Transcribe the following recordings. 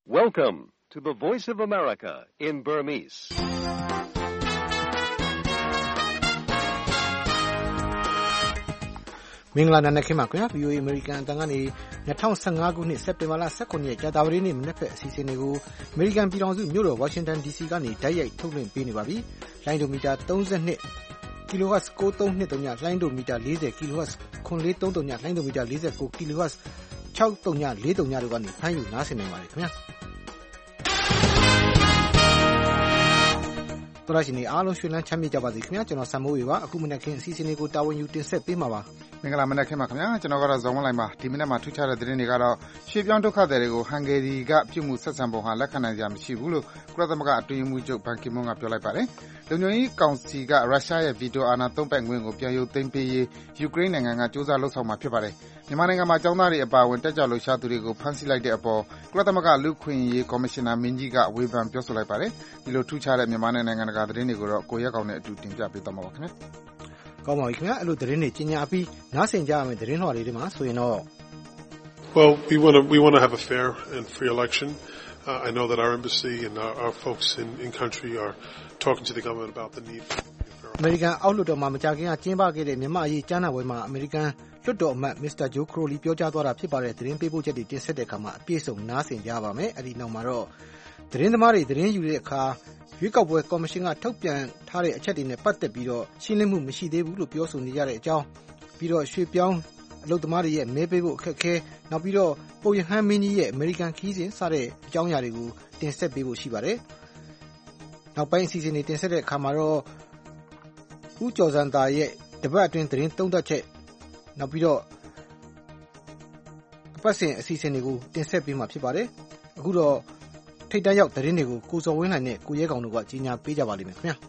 Welcome to the Voice of America in Burmese. ။မင်္ဂလာနံနက်ခင်းပါခင်ဗျာ VOA American အတန်ကနေ2015ခုနှစ်စက်တင်ဘာလ19ရက်ကြာသပတေးနေ့မနက်ဖက်အစီအစဉ်တွေကို American ပြည်ထောင်စုမြို့တော် Washington DC ကနေတိုက်ရိုက်ထုတ်လွှင့်ပေးနေပါပြီ။လိုင်းဒိုမီတာ32 kHz 9323လိုင်းဒိုမီတာ40 kHz 9430လိုင်းဒိုမီတာ49 kHz 6343တို့ကနေဖမ်းယူနားဆင်နိုင်ပါတယ်ခင်ဗျာ။တော်ရရှိနေအားလုံးရွှေလန်းချမ်းမြေ့ကြပါစေခင်ဗျာကျွန်တော်ဆမ်မိုးဝေပါအခုမနက်ခင်းအစီအစဉ်လေးကိုတာဝန်ယူတင်ဆက်ပေးမှာပါမင်္ဂလာမနက်ခင်းပါခင်ဗျာကျွန်တော်ကတော့ဇော်ဝင်းလိုက်ပါဒီမနက်မှာထူးခြားတဲ့သတင်းတွေကတော့ရွှေပြောင်းဒုက္ခသည်တွေကိုဟန်ဂေရီကပြုမှုဆက်ဆံပုံဟာလက်ခံနိုင်စရာမရှိဘူးလို့ကုလသမဂ္ဂအတွင်းရေးမှူးချုပ်ဘန်ကီမွန်းကပြောလိုက်ပါတယ်လုံခြုံရေးကောင်စီကရုရှားရဲ့ဗီတိုအာဏာသုံးပိုင်ခွင့်ကိုပြန်ရုပ်သိမ်းပေးရေးယူကရိန်းနိုင်ငံကစူးစမ်းလှုပ်ဆောင်မှာဖြစ်ပါတယ်မြန်မာနိုင်ငံမှာကျောင်းသားတွေအပါအဝင်တက်ကြွလှုပ်ရှားသူတွေကိုဖမ်းဆီးလိုက်တဲ့အပေါ်ကုလသမဂ္ဂလူ့အခွင့်အရေးကော်မရှင်နာမင်းကြီးကဝေဖန်ပြောဆိုလိုက်ပါတယ်ဒီလိုထူးခြားတဲ့မြန်မာနိုင်ငံတကာသတင်းတွေကိုတော့ကိုရက်ကောင်နဲ့အတူတင်ပြပေးသွားမှာပါခင်ဗျာကောင်းပါပြီခင်ဗျာအဲ့လိုသတင်းတွေကြီးညာပြီးနားဆင်ကြရမယ်သတင်းတော်လေးတွေမှာဆိုရင်တော့ Well, we want to have a fair and free election. I know that our embassy and our folks in country are talking to the government about the need for American အောက်လွှတ်တော်မှာမကြာခင်ကကျင်းပခဲ့တဲ့မြန်မာအရေးကြားနာပွဲမှာ American လွှတ်တော်အမတ် Mr. Joe Crowley ပြောကြားသွားတာဖြစ်ပါတယ်သတင်းပေးပို့ချက်တွေတင်ဆက်တဲ့အခါမှာအပြည့်စုံနားဆင်ကြပါမယ်အဲ့ဒီနောက်မှာတော့သတင်းသမားတွေသတင်းယူတဲ့အခါရွေးကောက်ပွဲကော်မရှင်ကထုတ်ပြန်ထားတဲ့အချက်တွေနဲ့ပတ်သက်ပြီးတော့ရှင်းလင်းမှုမရှိသေးဘူးလို့ပြောဆိုနေကြတဲ့အကြောင်းပြီးတော့ရွှေပြောင်းအလုပ်သမားတွေရဲ့မဲပေးဖို့အခက်အခဲနောက်ပြီးတော့ပုပ်ရဟန်းမင်းကြီးရဲ့ American ခီးစဉ်စတဲ့အကြောင်းအရာတွေကိုတင်ဆက်ပေးဖို့ရှိပါတယ်နောက်ပိုင်းအစီအစဉ်တွေတင်ဆက်တဲ့အခါမှာတော့ဦးကျော်စံသာရဲ့တပတ်အတွင်းသတင်းသုံးသပ်ချက်နောက်ပြီးတော့အပတ်စဉ်အစီအစဉ်တွေကိုတင်ဆက်ပေးမှာဖြစ်ပါတယ်အခုတော့ထိတ်တန့်ရောက်သတင်းတွေကိုကိုစော်ဝင်းလှိုင်နဲ့ကိုရဲကောင်တို့ကကြီးညာပေးကြပါလိမ့်မယ်ခင်ဗျာ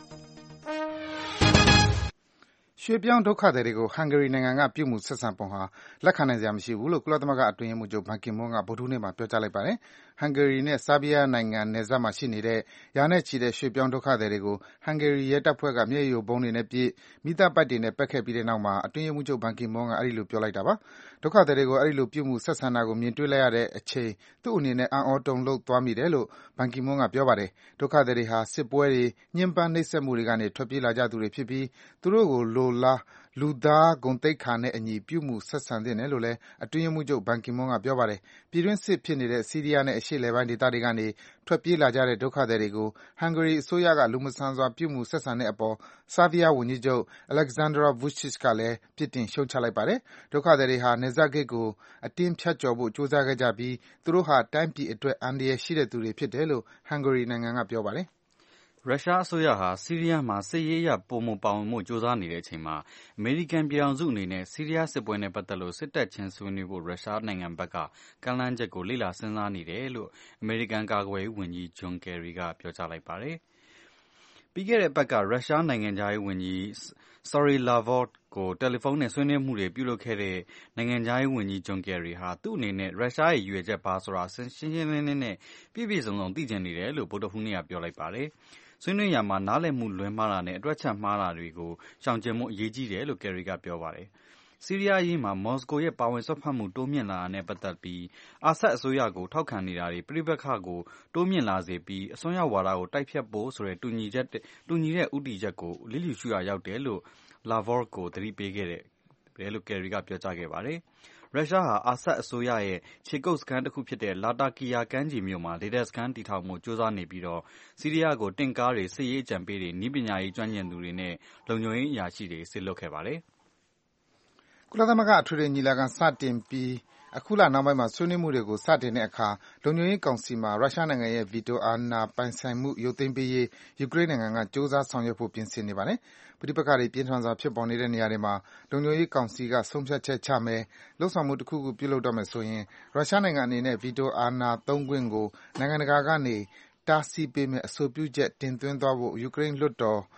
ရွှေပြောင်းဒုက္ခသည်တွေကိုဟန်ဂေရီနိုင်ငံကပြုမှုဆက်ဆံပုံဟာလက်ခံနိုင်စရာမရှိဘူးလို့ကုလသမဂ္ဂအတွင်းရေးမှူးချုပ်ဘန်ကီမွန်းကဗုဒ္ဓဟူးနေ့မှာပြောကြားလိုက်ပါတယ်ဟန်ဂေရီနဲ့ဆာဘီးယားနိုင်ငံနယ်စပ်မှာရှိနေတဲ့ရာနဲ့ချီတဲ့ရွှေပြောင်းဒုက္ခသည်တွေကိုဟန်ဂေရီရဲတပ်ဖွဲ့ကမျက်ရည်ယိုဗုံးတွေနဲ့ပစ်မိသားပိုက်တွေနဲ့ပက်ခဲ့ပြီးတဲ့နောက်မှာအတွင်းရေးမှူးချုပ်ဘန်ကီမွန်းကအဲဒီလိုပြောလိုက်တာပါဒုက္ခသည်တွေကိုအဲဒီလိုပြုမှုဆက်ဆံတာကိုမြင်တွေ့လိုက်ရတဲ့အချိန်သူ့အနေနဲ့အံ့ဩတုန်လှုပ်သွားမိတယ်လို့ဘန်ကီမွန်းကပြောပါတယ်ဒုက္ခသည်တွေဟာစစ်ပွဲတွေညှဉ်းပန်းနှိပ်စက်မှုတွေကနေထွက်ပြေးလာကြသူတွေဖြစ်ပြီးသူတို့ကိုလိုလားလူသားဂုဏ်သိက္ခာနဲ့အညီပြုမှုဆက်ဆံသင့်တယ်လို့လည်းအတွင်းရေးမှူးချုပ်ဘန်ကီမွန်းကပြောပါတယ်ပြည်တွင်းစစ်ဖြစ်နေတဲ့ဆီးရီးယားနဲ့အရှေ့အလယ်ပိုင်းဒေသတွေကနေထွက်ပြေးလာကြတဲ့ဒုက္ခသည်တွေကိုဟန်ဂေရီအစိုးရကလူမဆန်စွာပြုမှုဆက်ဆံတဲ့အပေါ်ဆာဘီးယားဝန်ကြီးချုပ် Alexandra Vučić ကလည်းပြစ်တင်ရှုတ်ချလိုက်ပါတယ်ဒုက္ခသည်တွေဟာနယ်စပ်ဂိတ်ကိုအတင်းဖြတ်ကျော်ဖို့ကြိုးစားခဲ့ကြပြီးသူတို့ဟာတိုင်းပြည်အတွက်အန္တရာယ်ရှိတဲ့သူတွေဖြစ်တယ်လို့ဟန်ဂေရီနိုင်ငံကပြောပါတယ်ရုရှားအစိုးရဟာဆီးရီးယားမှာစစ်ရေးအရပိုမိုပါဝင်မှုကြိုးစားနေတဲ့အချိန်မှာအမေရိကန်ပြည်ထောင်စုအနေနဲ့ဆီးရီးယားစစ်ပွဲနဲ့ပတ်သက်လို့စစ်တပ်ချင်းဆွေးနွေးဖို့ရုရှားနိုင်ငံဘက်ကကမ်းလှမ်းချက်ကိုလေ့လာစဉ်းစားနေတယ်လို့အမေရိကန်ကာကွယ်ရေးဝန်ကြီးဂျွန်ကယ်ရီကပြောကြားလိုက်ပါတယ်။ပြီးခဲ့တဲ့ဘက်ကရုရှားနိုင်ငံသားရေးဝန်ကြီးSergey Lavrov ကိုတယ်လီဖုန်းနဲ့ဆွေးနွေးမှုတွေပြုလုပ်ခဲ့တဲ့နိုင်ငံသားရေးဝန်ကြီးဂျွန်ကယ်ရီဟာသူ့အနေနဲ့ရုရှားရဲ့ရည်ရွယ်ချက်ပါဆိုတာရှင်းရှင်းလင်းလင်းနဲ့ပြည့်ပြည့်စုံစုံသိချင်နေတယ်လို့ဗုဒ္ဓဟူးနေ့ကပြောလိုက်ပါတယ်။ဆွေးနွေးရာမှာနားလည်မှုလွဲမှားတာနဲ့အတွက်ချက်မှားတာတွေကိုရှောင်ကျဉ်ဖို့အရေးကြီးတယ်လို့ကယ်ရီကပြောပါတယ်။ဆီးရီးယားအရေးမှာမော်စကိုရဲ့ပါဝင်စွက်ဖက်မှုတိုးမြင့်လာတာနဲ့ပတ်သက်ပြီးအာဆတ်အစိုးရကိုထောက်ခံနေတာတွေပြိပက္ခကိုတိုးမြင့်လာစေပြီးအစွန်းရောက်ဝါဒကိုတိုက်ဖျက်ဖို့ဆိုတဲ့တူညီတဲ့ဦးတည်ချက်ကိုလျစ်လျူရှုရာရောက်တယ်လို့Lavrovကိုသတိပေးခဲ့တယ်လို့ကယ်ရီကပြောကြားခဲ့ပါတယ်။ရုရှားဟာအာဆတ်အစိုးရရဲ့ခြေကုပ်စခန်းတစ်ခုဖြစ်တဲ့လာတာကီယာကမ်းခြေမြို့မှာလေတပ်စခန်းတည်ထောင်ဖို့ကြိုးစားနေပြီးတော့ဆီးရီးယားကိုတင့်ကားတွေစစ်ရေးအကြံပေးတွေနည်းပညာရေးကျွမ်းကျင်သူတွေနဲ့လုံခြုံရေးအရာရှိတွေစေလွှတ်ခဲ့ပါတယ်။ကုလသမဂ္ဂအထွေထွေညီလာခံစတင်ပြီးအခုလနောက်ပိုင်းမှာဆွေးနွေးမှုတွေကိုစတင်တဲ့အခါလုံခြုံရေးကောင်စီမှာရုရှားနိုင်ငံရဲ့ဗီတိုအာဏာပိုင်ဆိုင်မှုရုပ်သိမ်းပေးရေးယူကရိန်းနိုင်ငံကစူးစမ်းဆောင်ရွက်ဖို့ပြင်ဆင်နေပါတယ်။ပဋိပက္ခတွေပြင်းထန်စွာဖြစ်ပေါ်နေတဲ့နေရာတွေမှာလုံခြုံရေးကောင်စီကဆုံးဖြတ်ချက်ချမယ်လုပ်ဆောင်မှုတစ်ခုခုပြုလုပ်တော့မယ်ဆိုရင်ရုရှားနိုင်ငံအနေနဲ့ဗီတိုအာဏာသုံးခွင့်ကိုနိုင်ငံတကာကနေတားဆီးပေးမယ့်အဆိုပြုချက်တင်သွင်းသွားဖို့ယူကရိန်းလွှတ်တော်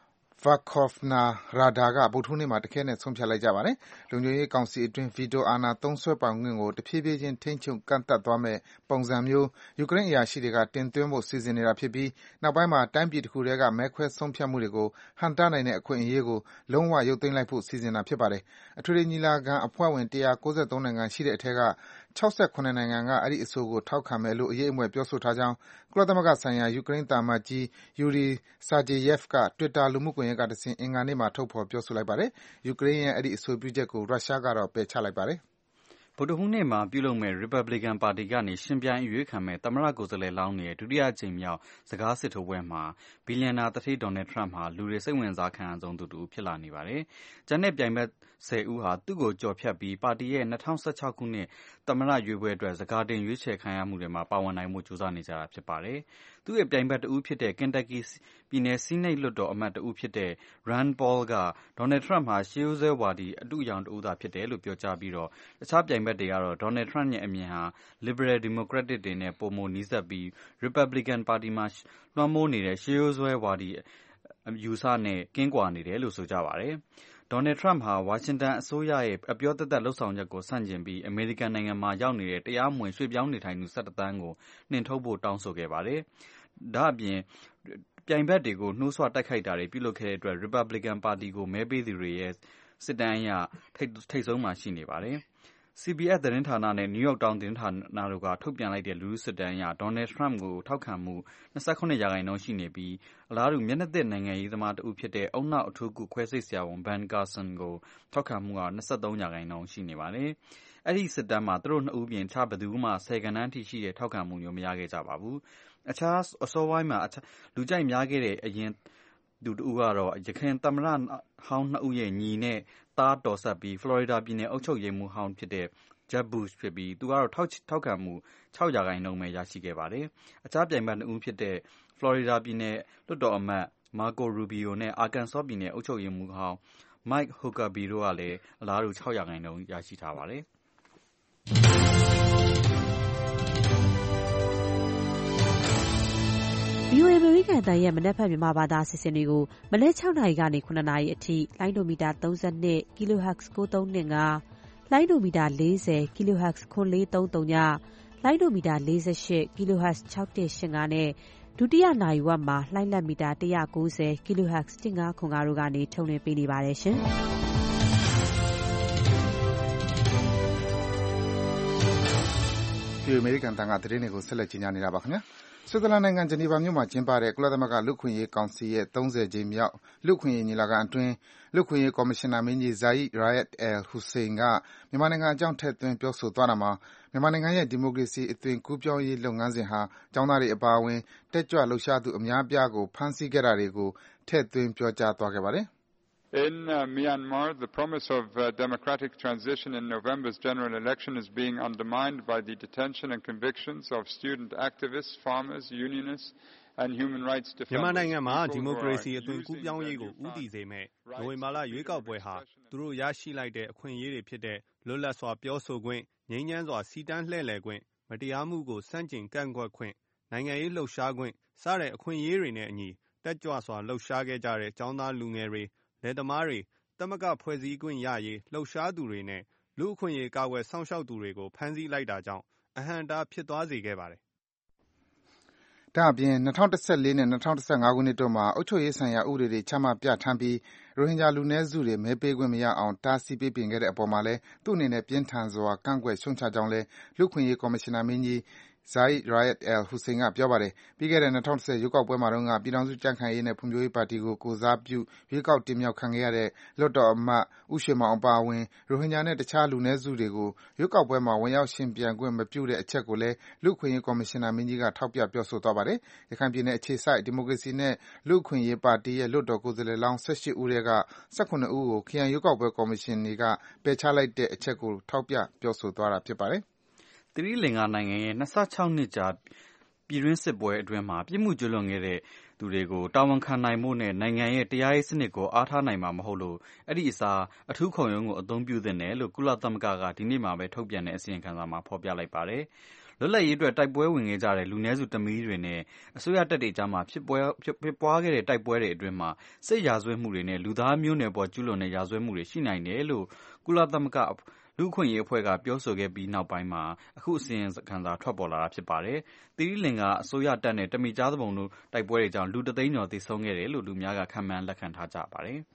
Verkhovna Rada ကဗုဒ္ဓဟူးနေ့မှာတခဲနက်ဆုံးဖြတ်လိုက်ကြပါတယ်။လုံခြုံရေးကောင်စီအတွင်းဗီတိုအာဏာသုံးစွဲပိုင်ခွင့်ကိုတဖြည်းဖြည်းချင်းထိန်းချုပ်ကန့်သတ်သွားမယ့်ပုံစံမျိုးယူကရိန်းအရာရှိတွေကတင်သွင်းဖို့စီစဉ်နေတာဖြစ်ပြီးနောက်ပိုင်းမှာတိုင်းပြည်တစ်ခုတည်းကမဲခွဲဆုံးဖြတ်မှုတွေကိုဟန့်တားနိုင်တဲ့အခွင့်အရေးကိုလုံးဝရုပ်သိမ်းလိုက်ဖို့စီစဉ်တာဖြစ်ပါတယ်။အထွေထွေညီလာခံအဖွဲ့ဝင်193နိုင်ငံရှိတဲ့အထက်က 68 နိုင်ငံကအဲဒီအဆိုကိုထောက်ခံမယ်လို့အရေးအမွယ်ပြောဆိုထားကြောင်းကုလသမဂ္ဂဆိုင်ရာယူကရိန်းသံအမတ်ကြီး Yuri Sergeyev က Twitter လူမှုကွန်ယက်ကတဆင့်အင်္ဂါနေ့မှာထုတ်ဖော်ပြောဆိုလိုက်ပါတယ်။ယူကရိန်းရဲ့အဲဒီအဆိုပြုချက်ကိုရုရှားကတော့ပယ်ချလိုက်ပါတယ်။ဗုဒ္ဓဟူးနေ့မှာပြုလုပ်မယ့် Republican ပါတီကနေရှင်ပြိုင်အရွေးခံမယ့်သမ္မတကိုယ်စားလှယ်လောင်းတွေရဲ့ဒုတိယအကြိမ်မြောက်စကားစစ်ထိုးပွဲမှာဘီလီယံနာသူဌေး Donald Trump ဟာလူတွေစိတ်ဝင်စားခံရဆုံးသူတစ်ဦးဖြစ်လာနေပါတယ်။ကျန်တဲ့ပြိုင်ဘက်10 ဦးဟာသူ့ကိုကျော်ဖြတ်ပြီးပါတီရဲ့2016 ခုနှစ်သမ္မတရွေးပွဲအတွက်စကာတင်ရွေးချယ်ခံရမှုတွေမှာပါဝင်နိုင်မှုကြိုးစားနေကြတာဖြစ်ပါတယ်။သူ့ရဲ့ပြိုင်ဘက်တစ်ဦးဖြစ်တဲ့ Kentucky ပြည်နယ်ဆီးနိတ်လွှတ်တော်အမတ်တစ်ဦးဖြစ်တဲ့ Rand Paul က Donald Trump ဟာရှေးရိုးစွဲဝါဒီအတုအယောင်တစ်ဦးသာဖြစ်တယ်လို့ပြောကြားပြီးတော့တခြားပြိုင်ဘက်တွေကတော့ Donald Trump ရဲ့အမြင်ဟာ Liberal Democratic တွေနဲ့ပိုမိုနီးစပ်ပြီး Republican ပါတီမှာလွှမ်းမိုးနေတဲ့ရှေးရိုးစွဲဝါဒီအယူအဆနဲ့ကင်းကွာနေတယ်လို့ဆိုကြပါတယ်။ Donald Trump ဟာဝါရှင်တန်အစိုးရရဲ့အပြောသက်သက်လုပ်ဆောင်ချက်ကိုဆန့်ကျင်ပြီးအမေရိကန်နိုင်ငံမှာရောက်နေတဲ့တရားမဝင်ရွှေ့ပြောင်းနေထိုင်သူ17 သန်းကိုနှင်ထုတ်ဖို့တောင်းဆိုခဲ့ပါတယ်။ဒါ့အပြင်ပြိုင်ဘက်တွေကိုနှိုးဆွတိုက်ခိုက်တာတွေပြုလုပ်ခဲ့တဲ့အတွက် Republican ပါတီကိုမဲပေးသူတွေရဲ့စစ်တမ်းအရထိပ်ဆုံးမှာရှိနေပါတယ်။ CBS သတင်းဌာနနဲ့ New York Times သတင်းဌာနတို့ကထုတ်ပြန်လိုက်တဲ့လူထုစစ်တမ်းအရ Donald Trump ကိုထောက်ခံမှု29% ရှိနေပြီးအလားတူမျက်နှာသစ်နိုင်ငံရေးသမားတစ်ဦးဖြစ်တဲ့ဦးနှောက်အထူးကုခွဲစိတ်ဆရာဝန် Ben Carson ကိုထောက်ခံမှုက23% ရှိနေပါတယ်။အဲဒီစစ်တမ်းမှာသူတို့နှစ်ဦးပြင်ခြားဘယ်သူမှ10 ဂဏန်းထိရှိတဲ့ထောက်ခံမှုမျိုးမရခဲ့ကြပါဘူး။အခြားအစောပိုင်းမှာလူကြိုက်များခဲ့တဲ့အရင်သူတစ်ဦးကတော့ယခင်သမ္မတဟောင်းနှစ်ဦးရဲ့ညီနဲ့သားတော်ဆက်ပြီးဖလော်ရီဒါပြည်နယ်အုပ်ချုပ်ရေးမှူးဟောင်းဖြစ်တဲ့ Jeb Bush ဖြစ်ပြီးသူကတော့ထောက်ခံမှု6% ပဲရရှိခဲ့ပါတယ်။အခြားပြိုင်ဘက်နှစ်ဦးဖြစ်တဲ့ဖလော်ရီဒါပြည်နယ်လွှတ်တော်အမတ် Marco Rubio နဲ့ Arkansas ပြည်နယ်အုပ်ချုပ်ရေးမှူးဟောင်း Mike Huckabee တို့ကလည်းအလားတူ6% ရရှိထားပါတယ်။ VOA အမေရိကန်အသံရဲ့မနက်ဖြန်မြန်မာဘာသာအစီအစဉ်တွေကိုမနက်6 နာရီကနေ 9 နာရီအထိလိုင်းဒိုမီတာ32 kHz 9325လိုင်းဒိုမီတာ40 kHz 9430ညလိုင်းဒိုမီတာ48 kHz 6185နဲ့ဒုတိယနာရီဝက်မှာလိုင်းလက်မီတာ190 kHz 1505တို့ကနေထုတ်လွှင့်ပေးနေပါတယ်ရှင်။ဒီအမေရိကန်တန်ကသတင်းတွေကိုဆက်လက်ကြီးညာနေတာပါခင်ဗျာဆွစ်ဇာလန်နိုင်ငံဂျနီဗာမြို့မှာကျင်းပတဲ့ကုလသမဂ္ဂလူ့အခွင့်အရေးကောင်စီရဲ့30ကြိမ်မြောက်လူ့အခွင့်အရေးညီလာခံအတွင်းလူ့အခွင့်အရေးကော်မရှင်နာမင်းကြီး Zeid Ra'ad al-Hussein ကမြန်မာနိုင်ငံအကြောင်းထည့်သွင်းပြောဆိုသွားတာမှာမြန်မာနိုင်ငံရဲ့ဒီမိုကရေစီအသွင်ကူးပြောင်းရေးလုပ်ငန်းစဉ်ဟာကျောင်းသားတွေအပါအဝင်တက်ကြွလှုပ်ရှားသူအများအပြားကိုဖမ်းဆီးခဲ့တာတွေကိုထည့်သွင်းပြောကြားသွားခဲ့ပါတယ် In Myanmar, the promise of democratic transition in November's general election is being undermined by the detention and convictions of student activists, farmers, unionists, and human rights defenders. မြန်မာနိုင်ငံမှာဒီမိုကရေစီအသွင်ကူးပြောင်းရေးကိုဦးတည်စေမဲ့နိုဝင်ဘာလရွေးကောက်ပွဲဟာသူတို့ရရှိလိုက်တဲ့အခွင့်အရေးတွေဖြစ်တဲ့လွတ်လပ်စွာပြောဆိုခွင့်ငြိမ်းချမ်းစွာစီတန်းလှည့်လည်ခွင့်မတရားမှုကိုစန့်ကျင်ကန့်ကွက်ခွင့်နိုင်ငံရေးလှုပ်ရှားခွင့်စတဲ့အခွင့်အရေးတွေနဲ့အညီတက်ကြွစွာလှုပ်ရှားခဲ့ကြတဲ့ကျောင်းသားလူငယ်တွေလယ်သမားတွေသမဂ္ဂဖွဲ့စည်းခွင့်ရရေးလှုပ်ရှားသူတွေနဲ့လူ့အခွင့်အရေးကာကွယ်စောင့်ရှောက်သူတွေကိုဖမ်းဆီးလိုက်တာကြောင့်အဟန့်အတားဖြစ်သွားစေခဲ့ပါတယ်။ဒါ့အပြင်2014နဲ့2015ခုနှစ်တို့မှာအုပ်ချုပ်ရေးဆိုင်ရာဥပဒေတွေချမှတ်ပြဋ္ဌာန်းပြီးရိုဟင်ဂျာလူနည်းစုတွေမဲပေးခွင့်မရအောင်တားဆီးပိတ်ပင်ခဲ့တဲ့အပေါ်မှာလည်းသူ့အနေနဲ့ပြင်းထန်စွာကန့်ကွက်ရှုတ်ချကြောင်းလည်းလူ့အခွင့်အရေးကော်မရှင်နာမင်းကြီးZeid Ra'ad al-Hussein ကပြောပါတယ်။ပြီးခဲ့တဲ့2010ရွေးကောက်ပွဲမှာတုန်းကပြည်ထောင်စုကြံ့ခိုင်ရေးနဲ့ဖွံ့ဖြိုးရေးပါတီကိုကိုယ်စားပြုရွေးကောက်တင်မြှောက်ခံခဲ့ရတဲ့လွှတ်တော်အမတ်ဦးရွှေမောင်အပါအဝင်ရိုဟင်ဂျာနဲ့တခြားလူနည်းစုတွေကိုရွေးကောက်ပွဲမှာဝင်ရောက်ယှဉ်ပြိုင်ခွင့်မပြုတဲ့အချက်ကိုလည်းလူ့အခွင့်အရေးကော်မရှင်နာမင်းကြီးကထောက်ပြပြောဆိုသွားပါတယ်။ရခိုင်ပြည်နယ်အခြေစိုက်ဒီမိုကရေစီနဲ့လူ့အခွင့်အရေးပါတီရဲ့လွှတ်တော်ကိုယ်စားလှယ်လောင်း18ဦးထဲက18ဦးကိုခရိုင်ရွေးကောက်ပွဲကော်မရှင်တွေကပယ်ချလိုက်တဲ့အချက်ကိုထောက်ပြပြောဆိုသွားတာဖြစ်ပါတယ်။သီရိလင်္ကာနိုင်ငံရဲ့26နှစ်ကြာပြည်တွင်းစစ်ပွဲအတွင်းမှာပြစ်မှုကျူးလွန်ခဲ့တဲ့သူတွေကိုတာဝန်ခံနိုင်ဖို့နဲ့နိုင်ငံရဲ့တရားရေးစနစ်ကိုအားထားနိုင်မှာမဟုတ်လို့အဲ့ဒီအစားအထူးခုံရုံးကိုအသုံးပြုသင့်တယ်လို့ကုလသမဂ္ဂကဒီနေ့မှာပဲထုတ်ပြန်တဲ့အစီရင်ခံစာမှာဖော်ပြလိုက်ပါတယ်။လွတ်လပ်ရေးအတွက်တိုက်ပွဲဝင်ခဲ့ကြတဲ့လူနည်းစုတမီးတွေနဲ့အစိုးရတပ်တွေကြားမှာဖြစ်ပွားခဲ့တဲ့တိုက်ပွဲတွေအတွင်းမှာစစ်ရာဇဝတ်မှုတွေနဲ့လူသားမျိုးနွယ်ပေါ်ကျူးလွန်တဲ့ရာဇဝတ်မှုတွေရှိနိုင်တယ်လို့ကုလသမဂ္ဂလူ့အခွင့်အရေးအဖွဲ့ကပြောဆိုခဲ့ပြီးနောက်ပိုင်းမှာအခုအစီရင်ခံစာထွက်ပေါ်လာတာဖြစ်ပါတယ်။သီရိလင်္ကာအစိုးရတပ်နဲ့တမီကြားသူပုန်တို့တိုက်ပွဲတွေကြောင့်လူ3သိန်းကျော်သေဆုံးခဲ့တယ်လို့လူများကခန့်မှန်းလက်ခံထားကြပါတယ်။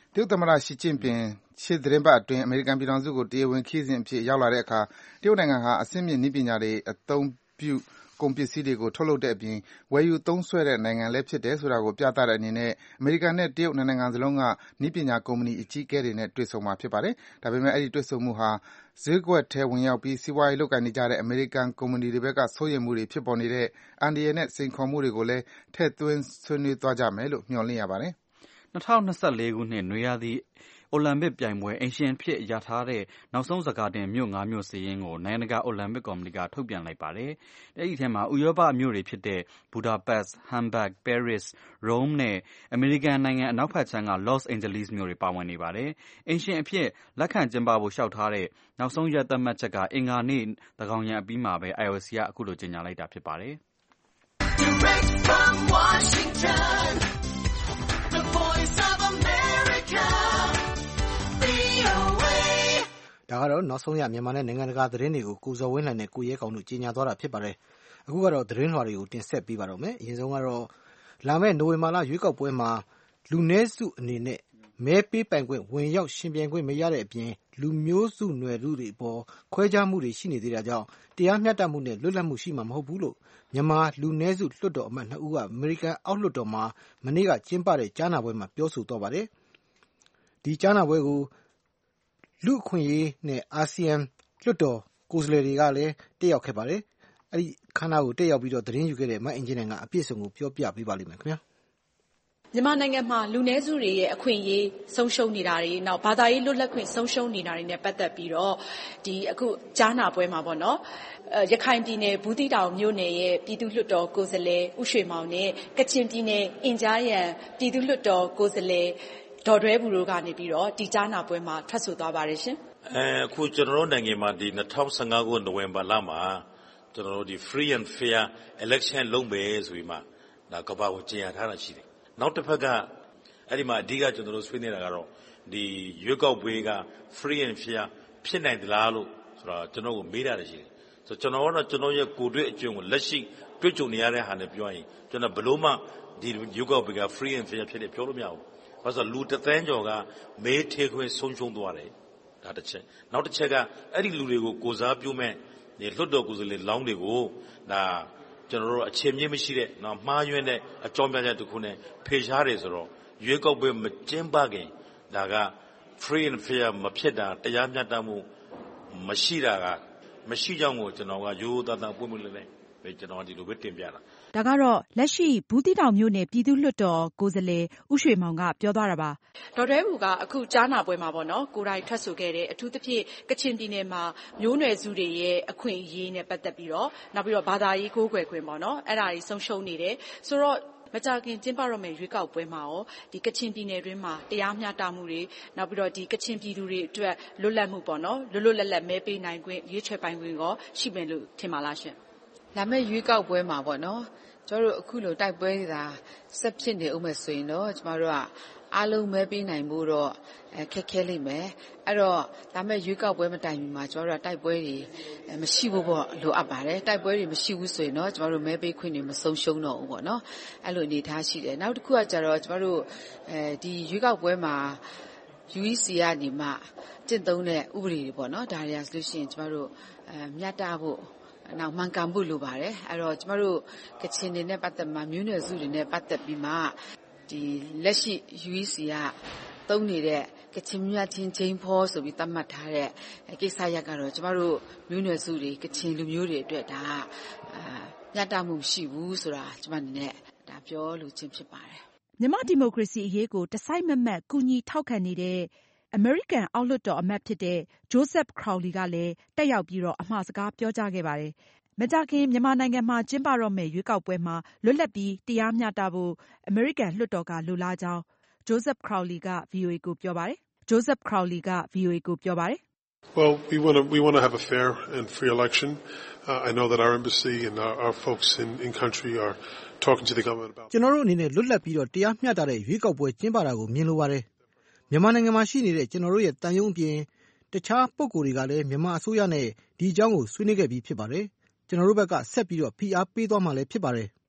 တရုတ်သမ္မတ ရှီကျင့်ပင်ရှေ့သီတင်းပတ်အတွင်းအမေရိကန်ပြည်ထောင်စုကိုတရားဝင်ခရီးစဉ်အဖြစ်ရောက်လာတဲ့အခါတရုတ်နိုင်ငံဟာအဆင့်မြင့်နည်းပညာတွေအသုံးပြုကုန်ပစ္စည်းတွေကိုထုတ်လုပ်တဲ့အပြင်ဝယ်ယူသုံးစွဲတဲ့နိုင်ငံလည်းဖြစ်တယ်ဆိုတာကိုပြသတဲ့အနေနဲ့အမေရိကန်နဲ့တရုတ်နိုင်ငံစလုံးကနည်းပညာကုမ္ပဏီအကြီးအကဲတွေနဲ့တွေ့ဆုံမှာဖြစ်ပါတယ်။ဒါပေမဲ့အဲဒီတွေ့ဆုံမှုဟာဈေးကွက်ထဲဝင်ရောက်ပြီးစီးပွားရေးလုပ်ကိုင်နေကြတဲ့အမေရိကန်ကုမ္ပဏီတွေဘက်ကစိုးရိမ်မှုတွေဖြစ်ပေါ်နေတဲ့အန္တရာယ်နဲ့စိန်ခေါ်မှုတွေကိုလည်းထည့်သွင်းဆွေးနွေးသွားကြမယ်လို့မျှော်လင့်ရပါတယ်။2024 ခုနှစ်နွေရာသီအိုလံပစ်ပြိုင်ပွဲအိမ်ရှင်အဖြစ်ရထားတဲ့နောက်ဆုံးဆန်ကာတင်မြို့ 5 မြို့စာရင်းကိုနိုင်ငံတကာအိုလံပစ်ကော်မတီကထုတ်ပြန်လိုက်ပါတယ်။အဲဒီထဲမှာဥရောပမြို့တွေဖြစ်တဲ့ဘူဒါပက်စ်၊ဟမ်ဘတ်၊ပဲရစ်၊ရုံးနဲ့အမေရိကန်နိုင်ငံအနောက်ဘက်ခြမ်းကလော့စ်အိန်ဂျလိစ်မြို့တွေပါဝင်နေပါတယ်။အိမ်ရှင်အဖြစ်လက်ခံကျင်းပဖို့လျှောက်ထားတဲ့နောက်ဆုံးရက်သတ်မှတ်ချက်ကအင်္ဂါနေ့သန်းခေါင်ယံအပြီးမှာပဲ IOC ကအခုလိုကြေညာလိုက်တာဖြစ်ပါတယ်။ Direct from Washington, the Voice of America. ဒါကတော့နောက်ဆုံးရမြန်မာနဲ့နိုင်ငံတကာသတင်းတွေကိုကိုဇော်ဝင်းလှိုင်နဲ့ကိုရဲကောင်းတို့ကြီးညာသွားတာဖြစ်ပါတယ်။အခုကတော့သတင်းလွှာတွေကိုတင်ဆက်ပေးပါတော့မယ်။အရင်ဆုံးကတော့လာမယ့်နိုဝင်ဘာလရွေးကောက်ပွဲမှာလူနည်းစုအနေနဲ့မဲပေးပိုင်ခွင့်ဝင်ရောက်ရှင်ပြိုင်ခွင့်မရတဲ့အပြင်လူမျိုးစုနွယ်စုတွေအပေါ်ခွဲခြားမှုတွေရှိနေသေးတာကြောင့်တရားမျှတမှုနဲ့လွတ်လပ်မှုရှိမှာမဟုတ်ဘူးလို့မြန်မာလူနည်းစုလွှတ်တော်အမတ်2ဦးကအမေရိကန်အောက်လွှတ်တော်မှာမနေ့ကကျင်းပတဲ့ကြားနာပွဲမှာပြောဆိုသွားပါတယ်။ဒီကြားနာပွဲကိုလူ့အခွင့်အရေးနဲ့အာဆီယံလွှတ်တော်ကိုယ်စားလှယ်တွေကလည်းတက်ရောက်ခဲ့ပါတယ်။အဲဒီခန်းနာကိုတက်ရောက်ပြီးတော့သတင်းယူခဲ့တဲ့မအင်ဂျင်နိုင်ကအပြည့်အစုံကိုပြောပြပေးပါလိမ့်မယ်ခင်ဗျာ။မြန်မာနိုင်ငံမှာလူနည်းစုတွေရဲ့အခွင့်အရေးဆုံးရှုံးနေတာတွေနောက်ဘာသာရေးလွတ်လပ်ခွင့်ဆုံးရှုံးနေတာတွေနဲ့ပတ်သက်ပြီးတော့ဒီအခုကြားနာပွဲမှာပေါ့နော်ရခိုင်ပြည်နယ်ဘူးသီးတောင်မြို့နယ်ရဲ့ပြည်သူ့လွှတ်တော်ကိုယ်စားလှယ်ဦးရွှေမောင်နဲ့ကချင်ပြည်နယ်အင်ဂျားယန်ပြည်သူ့လွှတ်တော်ကိုယ်စားလှယ်ဒေါ်ဒွဲဘူတို့ကနေပြီးတော့ဒီကြားနာပွဲမှာထွက်ဆိုသွားပါတယ်ရှင်အခုကျွန်တော်တို့နိုင်ငံမှာဒီ2015ခုနိုဝင်ဘာလမှာကျွန်တော်တို့ဒီ free and fair election လုပ်မယ်ဆိုပြီးမှဒါကမ္ဘာကိုကြေညာထားတာရှိတယ်နောက်တစ်ဖက်ကအဲ့ဒီမှာအဓိကကျွန်တော်တို့ဆွေးနွေးတာကတော့ဒီရွေးကောက်ပွဲက free and fair ဖြစ်နိုင်သလားလို့ဆိုတော့ကျွန်တော်ကိုမေးတာရှိတယ်ဆိုတော့ကျွန်တော်ကတော့ကျွန်တော်ရဲ့ကိုယ်တွေ့အကျုံကိုလက်ရှိတွေ့ကြုံနေရတဲ့ဟာနဲ့ပြောရင်ကျွန်တော်ဘယ်လို့မှဒီရွေးကောက်ပွဲက free and fair ဖြစ်တယ်ပြောလို့မရဘူးဘာလို့လူတစ်သန်းကျော်ကမဲထေခွင့်ဆုံးရှုံးသွားတယ်ဒါတစ်ချက်နောက်တစ်ချက်ကအဲ့ဒီလူတွေကိုကိုစားပြုမဲ့ဒီလွတ်တော်ကိုယ်စားလှယ်လောင်းတွေကိုဒါကျွန်တော်တို့အခြေမြင့်မရှိတဲ့နော်မှားယွင်းတဲ့အကြောင်းပြချက်တစ်ခုနဲ့ဖေရှားတယ်ဆိုတော့ရွေးကောက်ပွဲမကျင်းပခင်ဒါက free and fair မဖြစ်တာတရားမျှတမှုမရှိတာကမရှိကြောင်းကိုကျွန်တော်ကရိုးသားသားပွင့်ပွင့်လင်းလင်းပဲကျွန်တော်ဒီလိုပဲတင်ပြတာဒါကတော့လက်ရှိဘူးသီးတောင်မြို့နယ်ပြည်သူ့လွှတ်တော်ကိုယ်စားလှယ်ဦးရွှေမောင်ကပြောသွားတာပါဒေါ်ဒွဲဘူကအခုကြားနာပွဲမှာပေါ့နော်ကိုယ်တိုင်ထွက်ဆိုခဲ့တဲ့အထူးသဖြင့်ကချင်ပြည်နယ်မှာမျိုးနွယ်စုတွေရဲ့အခွင့်အရေးနဲ့ပတ်သက်ပြီးတော့နောက်ပြီးတော့ဘာသာရေးကိုးကွယ်ခွင့်ပေါ့နော်အဲ့ဒါတွေဆုံးရှုံးနေတယ်ဆိုတော့မကြခင်ကျင်းပတော့မယ့်ရွေးကောက်ပွဲမှာရောဒီကချင်ပြည်နယ်တွင်းမှာတရားမျှတမှုတွေနောက်ပြီးတော့ဒီကချင်ပြည်သူတွေအတွက်လွတ်လပ်မှုပေါ့နော်လွတ်လပ်မဲပေးနိုင်ခွင့်ရွေးချယ်ပိုင်ခွင့်ရောရှိမယ်လို့ထင်ပါလားရှင်လာမယ့်ရွေးကောက်ပွဲမှာပေါ့နော်ကျမတို့အခုလိုတိုက်ပွဲတွေသာဆက်ဖြစ်နေဦးမယ်ဆိုရင်တော့ကျမတို့ကအားလုံးမဲပေးနိုင်ဖို့တော့ခက်ခဲလိမ့်မယ်အဲ့တော့ဒါမဲ့ရွေးကောက်ပွဲမတိုင်မီမှာကျမတို့ကတိုက်ပွဲတွေမရှိဘူးပေါ့လိုအပ်ပါတယ်တိုက်ပွဲတွေမရှိဘူးဆိုရင်တော့ကျမတို့မဲပေးခွင့်တွေမဆုံးရှုံးတော့ဘူးပေါ့နော်အဲ့လိုအနေထားရှိတယ်နောက်တစ်ခုကကျတော့ကျမတို့ဒီရွေးကောက်ပွဲမှာ UEC ကနေမှကျင့်သုံးတဲ့ဥပဒေတွေပေါ့နော်ဒါတွေကဆိုလို့ရှိရင်ကျမတို့မျှတဖို့နောက်မှန်ကန်ဖို့လိုပါတယ်အဲ့တော့ကျမတို့ကချင်တွေနဲ့ပတ်သက်မှမျိုးနွယ်စုတွေနဲ့ပတ်သက်ပြီးမှဒီလက်ရှိ UEC ကသုံးနေတဲ့ကချင်မြတ်ချင်းချင်းဖောဆိုပြီးသတ်မှတ်ထားတဲ့ကိစ္စရပ်ကတော့ကျမတို့မျိုးနွယ်စုတွေကချင်လူမျိုးတွေအတွက်ဒါမျှတမှုရှိဘူးဆိုတာကျမအနေနဲ့ဒါပြောလို့ချင်းဖြစ်ပါတယ်မြန်မာဒီမိုကရေစီအရေးကိုတစိုက်မမတ်ကူညီထောက်ခံနေတဲ့အမေရိကန်အောက်လွှတ်တော်အမတ်ဖြစ်တဲ့ Joseph Crowley ကလည်းတက်ရောက်ပြီးတော့အမှာစကားပြောကြားခဲ့ပါတယ်။မကြာခင်မြန်မာနိုင်ငံမှာကျင်းပတော့မယ့်ရွေးကောက်ပွဲမှာလွတ်လပ်ပြီးတရားမျှတဖို့အမေရိကန်လွှတ်တော်ကလိုလားကြောင်း Joseph Crowley က VOA ကိုပြောပါတယ်။ Joseph Crowley က VOA ကိုပြောပါတယ်။ Well, we want to have a fair and free election. I know that our embassy and our folks in country are talking to the government about. ကျွန်တော်တို့အနေနဲ့လွတ်လပ်ပြီးတော့တရားမျှတတဲ့ရွေးကောက်ပွဲကျင်းပတာကိုမြင်လိုပါတယ်။မြန်မာနိုင်ငံမှာရှိနေတဲ့ကျွန်တော်တို့ရဲ့တန်ယုံအပြင်တခြားပုဂ္ဂိုလ်တွေကလည်းမြန်မာအစိုးရနဲ့ဒီအကြောင်းကိုဆွေးနွေးခဲ့ပြီးဖြစ်ပါတယ်။ကျွန်တော်တို့ဘက်ကဆက်ပြီးတော့ဖိအားပေးသွားမှာလည်းဖြစ်ပါတယ်ဒ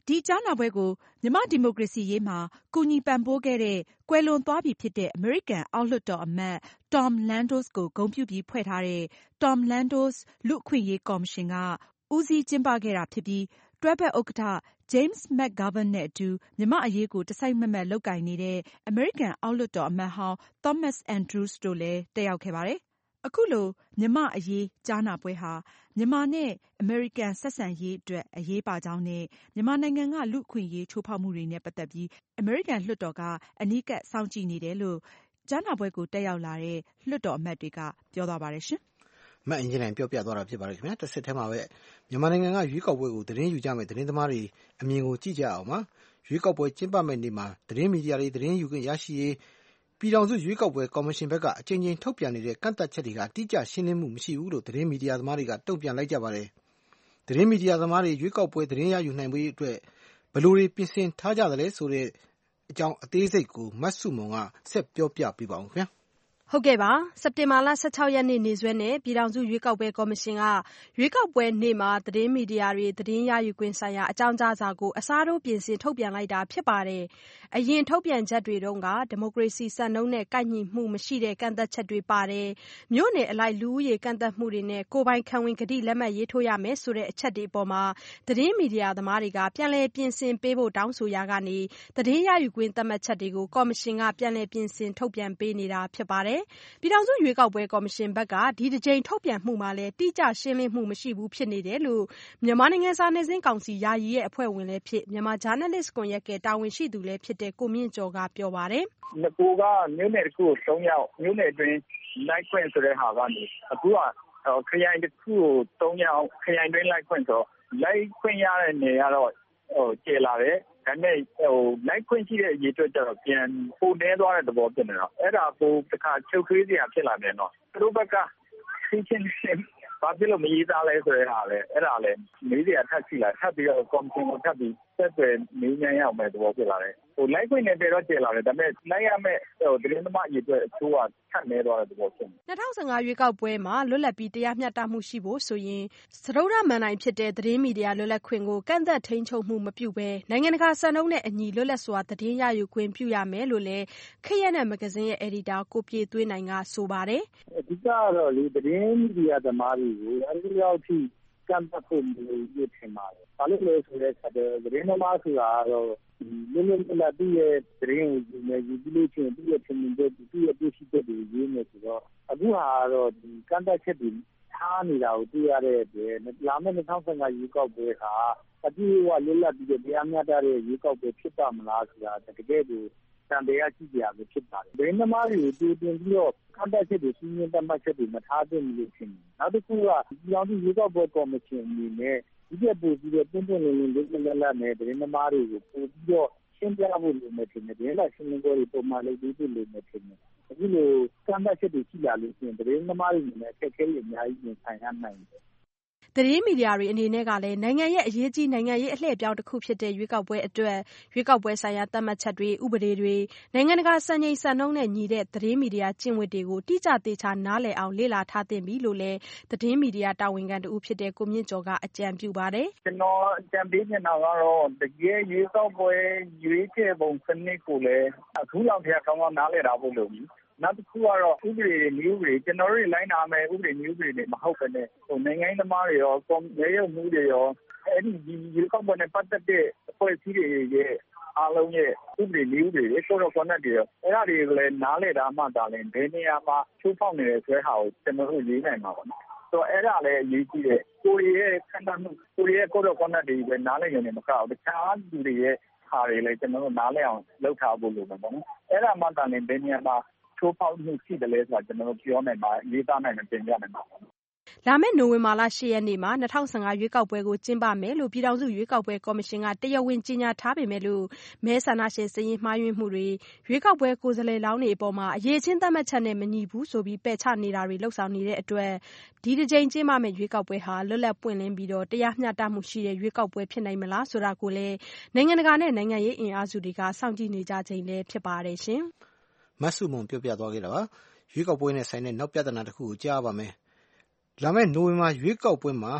ဒီကြားနာပွဲကိုမြန်မာ့ဒီမိုကရေစီရေးမှာကူညီပံ့ပိုးခဲ့တဲ့ကွယ်လွန်သွားပြီဖြစ်တဲ့အမေရိကန်အောက်လွှတ်တော်အမတ် Tom Lantos ကိုဂုဏ်ပြုပြီးဖွဲ့ထားတဲ့ Tom Lantos လူ့အခွင့်အရေးကော်မရှင်ကဦးစီးကျင်းပခဲ့တာဖြစ်ပြီး တွဲဖက်ဥက္ကဋ္ဌ James McGovern နဲ့အတူမြန်မာ့အရေးကိုတစိုက်မတ်မတ်လုပ်ကိုင်နေတဲ့အမေရိကန်အောက်လွှတ်တော်အမတ်ဟောင်း Thomas Andrews တို့လည်းတက်ရောက်ခဲ့ပါတယ်။ အခုလိုမြန်မာ့အရေးကြားနာပွဲဟာမြန်မာနဲ့အမေရိကန်ဆက်ဆံရေးအတွက်အရေးပါကြောင်းနဲ့မြန်မာနိုင်ငံကလူ့အခွင့်အရေးချိုးဖောက်မှုတွေနဲ့ပတ်သက်ပြီးအမေရိကန်လွှတ်တော်ကအနီးကပ်စောင့်ကြည့်နေတယ်လို့ကြားနာပွဲကိုတက်ရောက်လာတဲ့လွှတ်တော်အမတ်တွေကပြောသွားပါတယ်ရှင်။မအင်ဂျင်နိုင်ပြောပြသွားတာဖြစ်ပါတယ်ခင်ဗျာ။တစ်ဆက်တည်းမှာပဲမြန်မာနိုင်ငံကရွေးကောက်ပွဲကိုသတင်းယူကြမယ့်သတင်းသမားတွေအမြင်ကိုကြည့်ကြအောင်ပါ။ရွေးကောက်ပွဲကျင်းပမယ့်နေ့မှာသတင်းမီဒီယာတွေသတင်းယူခွင့်ရရှိရေးပြည်ထောင်စုရွေးကောက်ပွဲကော်မရှင်ဘက်ကအကြိမ်ကြိမ်ထုတ်ပြန်နေတဲ့ကန့်သတ်ချက်တွေကအတိအကျရှင်းလင်းမှုမရှိဘူးလို့သတင်းမီဒီယာသမားတွေကတုံ့ပြန်လိုက်ကြပါတယ်။သတင်းမီဒီယာသမားတွေရွေးကောက်ပွဲသတင်းရယူနိုင်ရေးအတွက်ဘယ်လိုတွေပြင်ဆင်ထားကြသလဲဆိုတဲ့အကြောင်းအသေးစိတ်ကိုမဆုမွန်ကဆက်ပြောပြပေးပါဦးခင်ဗျာ။ဟုတ်ကဲ့ပါစက်တင်ဘာလ16ရက်နေ့နေ့စွဲနဲ့ပြည်ထောင်စုရွေးကောက်ပွဲကော်မရှင်ကရွေးကောက်ပွဲနေ့မှာသတင်းမီဒီယာတွေသတင်းရယူခွင့်ဆိုင်ရာအကြောင်းကြားစာကိုအစားထိုးပြင်ဆင်ထုတ်ပြန်လိုက်တာဖြစ်ပါတယ်။အရင်ထုတ်ပြန်ချက်တွေတုန်းကဒီမိုကရေစီစံနှုန်းနဲ့ကိုက်ညီမှုမရှိတဲ့ကန့်သတ်ချက်တွေပါတယ်။မြို့နယ်အလိုက်လူဦးရေကန့်သတ်မှုတွေနဲ့ကိုယ်ပိုင်ခံဝန်ကတိလက်မှတ်ရေးထိုးရမယ်ဆိုတဲ့အချက်တွေအပေါ်မှာသတင်းမီဒီယာသမားတွေကပြန်လည်ပြင်ဆင်ပေးဖို့တောင်းဆိုရာကနေသတင်းရယူခွင့်သတ်မှတ်ချက်တွေကိုကော်မရှင်ကပြန်လည်ပြင်ဆင်ထုတ်ပြန်ပေးနေတာဖြစ်ပါတယ်။ပြည်ထောင်စုရွေးကောက်ပွဲကော်မရှင်ဘက်ကဒီတစ်ကြိမ်ထုတ်ပြန်မှုမှာလည်းတိကျရှင်းလင်းမှုမရှိဘူးဖြစ်နေတယ်လို့မြန်မာနိုင်ငံစာနယ်ဇင်းကောင်စီယာယီရဲ့အဖွဲ့ဝင်လည်းဖြစ်မြန်မာဂျာနယ်လစ်ကွန်ရက်ကတာဝန်ရှိသူလည်းဖြစ်တဲ့ကိုမြင့်ကျော်ကပြောပါတယ်။ငကိုကမြို့နယ်တစ်ခုကို3ယောက်မြို့နယ်တွင်လိုက်ခွင့်ဆိုတဲ့ဟာကနေအခုကခရိုင်တစ်ခုကို3ယောက်ခရိုင်တွင်လိုက်ခွင့်ဆိုလိုက်ခွင့်ရတဲ့နေရာတော့ကျေလာတယ်ဒါနဲ့လိုက်ခွင့်ရှိတဲ့အရေးအတွက်ကျတော့ပြန်ပိုနေသွားတဲ့သဘောဖြစ်နေတော့အဲ့ဒါကိုတစ်ခါချုပ်ထွေးစရာဖြစ်လာပြန်တော့သူတို့ဘက်ကသိချင်းဘာဖြစ်လို့မရေးသားလဲဆိုတဲ့ဟာလဲအဲ့ဒါလဲမေးစရာထပ်ရှိလာထပ်ပြီးတော့ကော်မရှင်ကိုထပ်ပြီးဆက်သွယ်မေးမြန်းရအောင်ပဲသဘောဖြစ်လာတယ်လိုက်ခွင့်နဲ့တော့ကျေလာတယ်ဒါပေမဲ့လိုက်ရမယ့်သတင်းသမားအရေးအတွက်အချိုးကထပ်နေသွားတဲ့သဘောဖြစ်နေ 2015ရွေးကောက်ပွဲမှာလွတ်လပ်ပြီးတရားမျှတမှုရှိဖို့ဆိုရင်စတုတ္ထမဏ္ဍိုင်ဖြစ်တဲ့သတင်းမီဒီယာလွတ်လပ်ခွင့်ကိုကန့်သတ်ထိန်းချုပ်မှုမပြုဘဲနိုင်ငံတကာစံနှုန်းနဲ့အညီလွတ်လပ်စွာသတင်းရယူခွင့်ပြုရမယ်လို့လည်းခရက်နဲ့မဂ္ဂဇင်းရဲ့အယ်ဒီတာကိုပြေသွေးနိုင်ကဆိုပါတယ်အဓိကတော့လေသတင်းမီဒီယာသမားတွေကိုအဲဒီလောက်ထိကန့်သတ်ဖို့လို့ထင်ပါတယ်။ဘာလို့လဲဆိုတော့သတင်းသမားဆိုတာကတော့လွတ်လွတ်လပ်ပြီးရဲ့သတင်းကိုယူနေပြီးလို့ချင်းပြီးရဲ့ထင်မြင်ချက်ပြီးရဲ့တွေ့ရှိချက်တွေရေးနေဆိုတော့အခုဟာကတော့ဒီကန့်သတ်ချက်တွေထားနေတာကိုတွေ့ရတဲ့အတွက်လာမယ့်2015ရွေးကောက်ပွဲဟာအပြည့်အဝလွတ်လပ်ပြီးတရားမျှတတဲ့ရွေးကောက်ပွဲဖြစ်ပါမလားဆိုတာတကယ်ကိုတန်တရားရှိကြရပဲဖြစ်ပါတယ်။သတင်းသမားတွေကိုတူတင်ပြီးတော့ကန့်သတ်ချက်တွေစီးရင်တတ်မှတ်ချက်တွေမထားသင့်ဘူးလို့ထင်တယ်။နောက်တစ်ခုကပြည်ထောင်စုရွေးကောက်ပွဲကော်မရှင်အနေနဲ့ဒီကပို့ပြီးတော့တင်းတင်းလင်းလင်းလွတ်လပ်နဲ့သတင်းသမားတွေကိုပို့ပြီးတော့ရှင်းပြဖို့လိုမယ်ထင်တယ်။ဒီလားရှင်းလင်းပွဲတွေပုံမှန်လုပ်ပြီးလိုမယ်ထင်တယ်။အခုလိုကန့်သတ်ချက်တွေရှိလာလို့ရှိရင်သတင်းသမားတွေနဲ့အခက်အခဲတွေအများကြီးရင်ဆိုင်ရနိုင်တယ်သတင်းမီဒီယာတွေအနေနဲ့ကလည်းနိုင်ငံရဲ့အရေးကြီးနိုင်ငံရေးအလှည့်အပြောင်းတစ်ခုဖြစ်တဲ့ရွေးကောက်ပွဲအတွက်ရွေးကောက်ပွဲဆိုင်ရာသတ်မှတ်ချက်တွေဥပဒေတွေနိုင်ငံတကာစံချိန်စံနှုန်းနဲ့ညီတဲ့သတင်းမီဒီယာကျင့်ဝတ်တွေကိုတိကျသေချာနားလည်အောင်လေ့လာထားသင့်ပြီလို့လည်းသတင်းမီဒီယာတာဝန်ခံတဦးဖြစ်တဲ့ကိုမြင့်ကျော်ကအကြံပြုပါတယ်ကျွန်တော်အကြံပေးနေတာကတော့တကယ်ရွေးကောက်ပွဲရွေးချယ်ပုံစနစ်ကိုလည်းအခုလောက်ထက်ကောင်းကောင်းနားလည်ထားဖို့လိုပြီနောက်တစ်ခုကတော့ဥပဒေမျိုးတွေကျွန်တော်တို့လိုက်နာမယ်ဥပဒေမျိုးတွေမဟုတ်ဘဲနဲ့နိုင်ငံသမားတွေရောရဲရုံမှုတွေရောအဲ့ဒီရွေးကောက်ပွဲနဲ့ပတ်သက်တဲ့အဖွဲ့အစည်းတွေရဲ့အားလုံးရဲ့ဥပဒေမျိုးတွေကိုတော့ကွန်နက်တွေရောအဲ့ဒါတွေကိုလည်းနားလည်တာမှသာလဲဘယ်နေရာမှာချိုးဖောက်နေတယ်ဆိုတဲ့ဟာကိုကျွန်တော်တို့ရေးနိုင်မှာပါနော်ဆိုတော့အဲ့ဒါလည်းအရေးကြီးတယ်ကိုရီးရဲ့ခန္ဓာမှုကိုရီးရဲ့ကိုတော့ကွန်နက်တွေပဲနားလည်နေမှာမကောက်တခြားလူတွေရဲ့ဟာတွေလည်းကျွန်တော်တို့နားလည်အောင်လုပ်ထားဖို့လိုမှာပေါ့နော်အဲ့ဒါမှသာလဲဘယ်နေရာမှာချိုးဖောက်မှုရှိတယ်လဲဆိုတာကျွန်တော်တို့ပြောနိုင်မှာရေးသားနိုင်မှာပြင်ပြနိုင်မှာလာမယ့်နိုဝင်ဘာလ10ရက်နေ့မှာ2015ရွေးကောက်ပွဲကိုကျင်းပမယ်လို့ပြည်ထောင်စုရွေးကောက်ပွဲကော်မရှင်ကတရားဝင်ကြေညာထားပေမဲ့လို့မဲဆန္ဒရှင်စာရင်းမှားယွင်းမှုတွေရွေးကောက်ပွဲကိုယ်စားလှယ်လောင်းတွေအပေါ်မှာအရေးချင်းသတ်မှတ်ချက်နဲ့မညီဘူးဆိုပြီးပယ်ချနေတာတွေလှုပ်ဆောင်နေတဲ့အတွက်ဒီတစ်ကြိမ်ကျင်းပမယ့်ရွေးကောက်ပွဲဟာလွတ်လပ်ပွင့်လင်းပြီးတော့တရားမျှတမှုရှိတဲ့ရွေးကောက်ပွဲဖြစ်နိုင်မလားဆိုတာကိုလည်းနိုင်ငံတကာနဲ့နိုင်ငံရေးအင်အားစုတွေကစောင့်ကြည့်နေကြချိန်လည်းဖြစ်ပါတယ်ရှင်မဆုမွန်ပြောပြသွားခဲ့တာပါရွေးကောက်ပွဲနဲ့ဆိုင်တဲ့နောက်ပြဿနာတစ်ခုကိုကြားပါမယ်လာမယ့်နိုဝင်ဘာရွေးကောက်ပွဲမှာ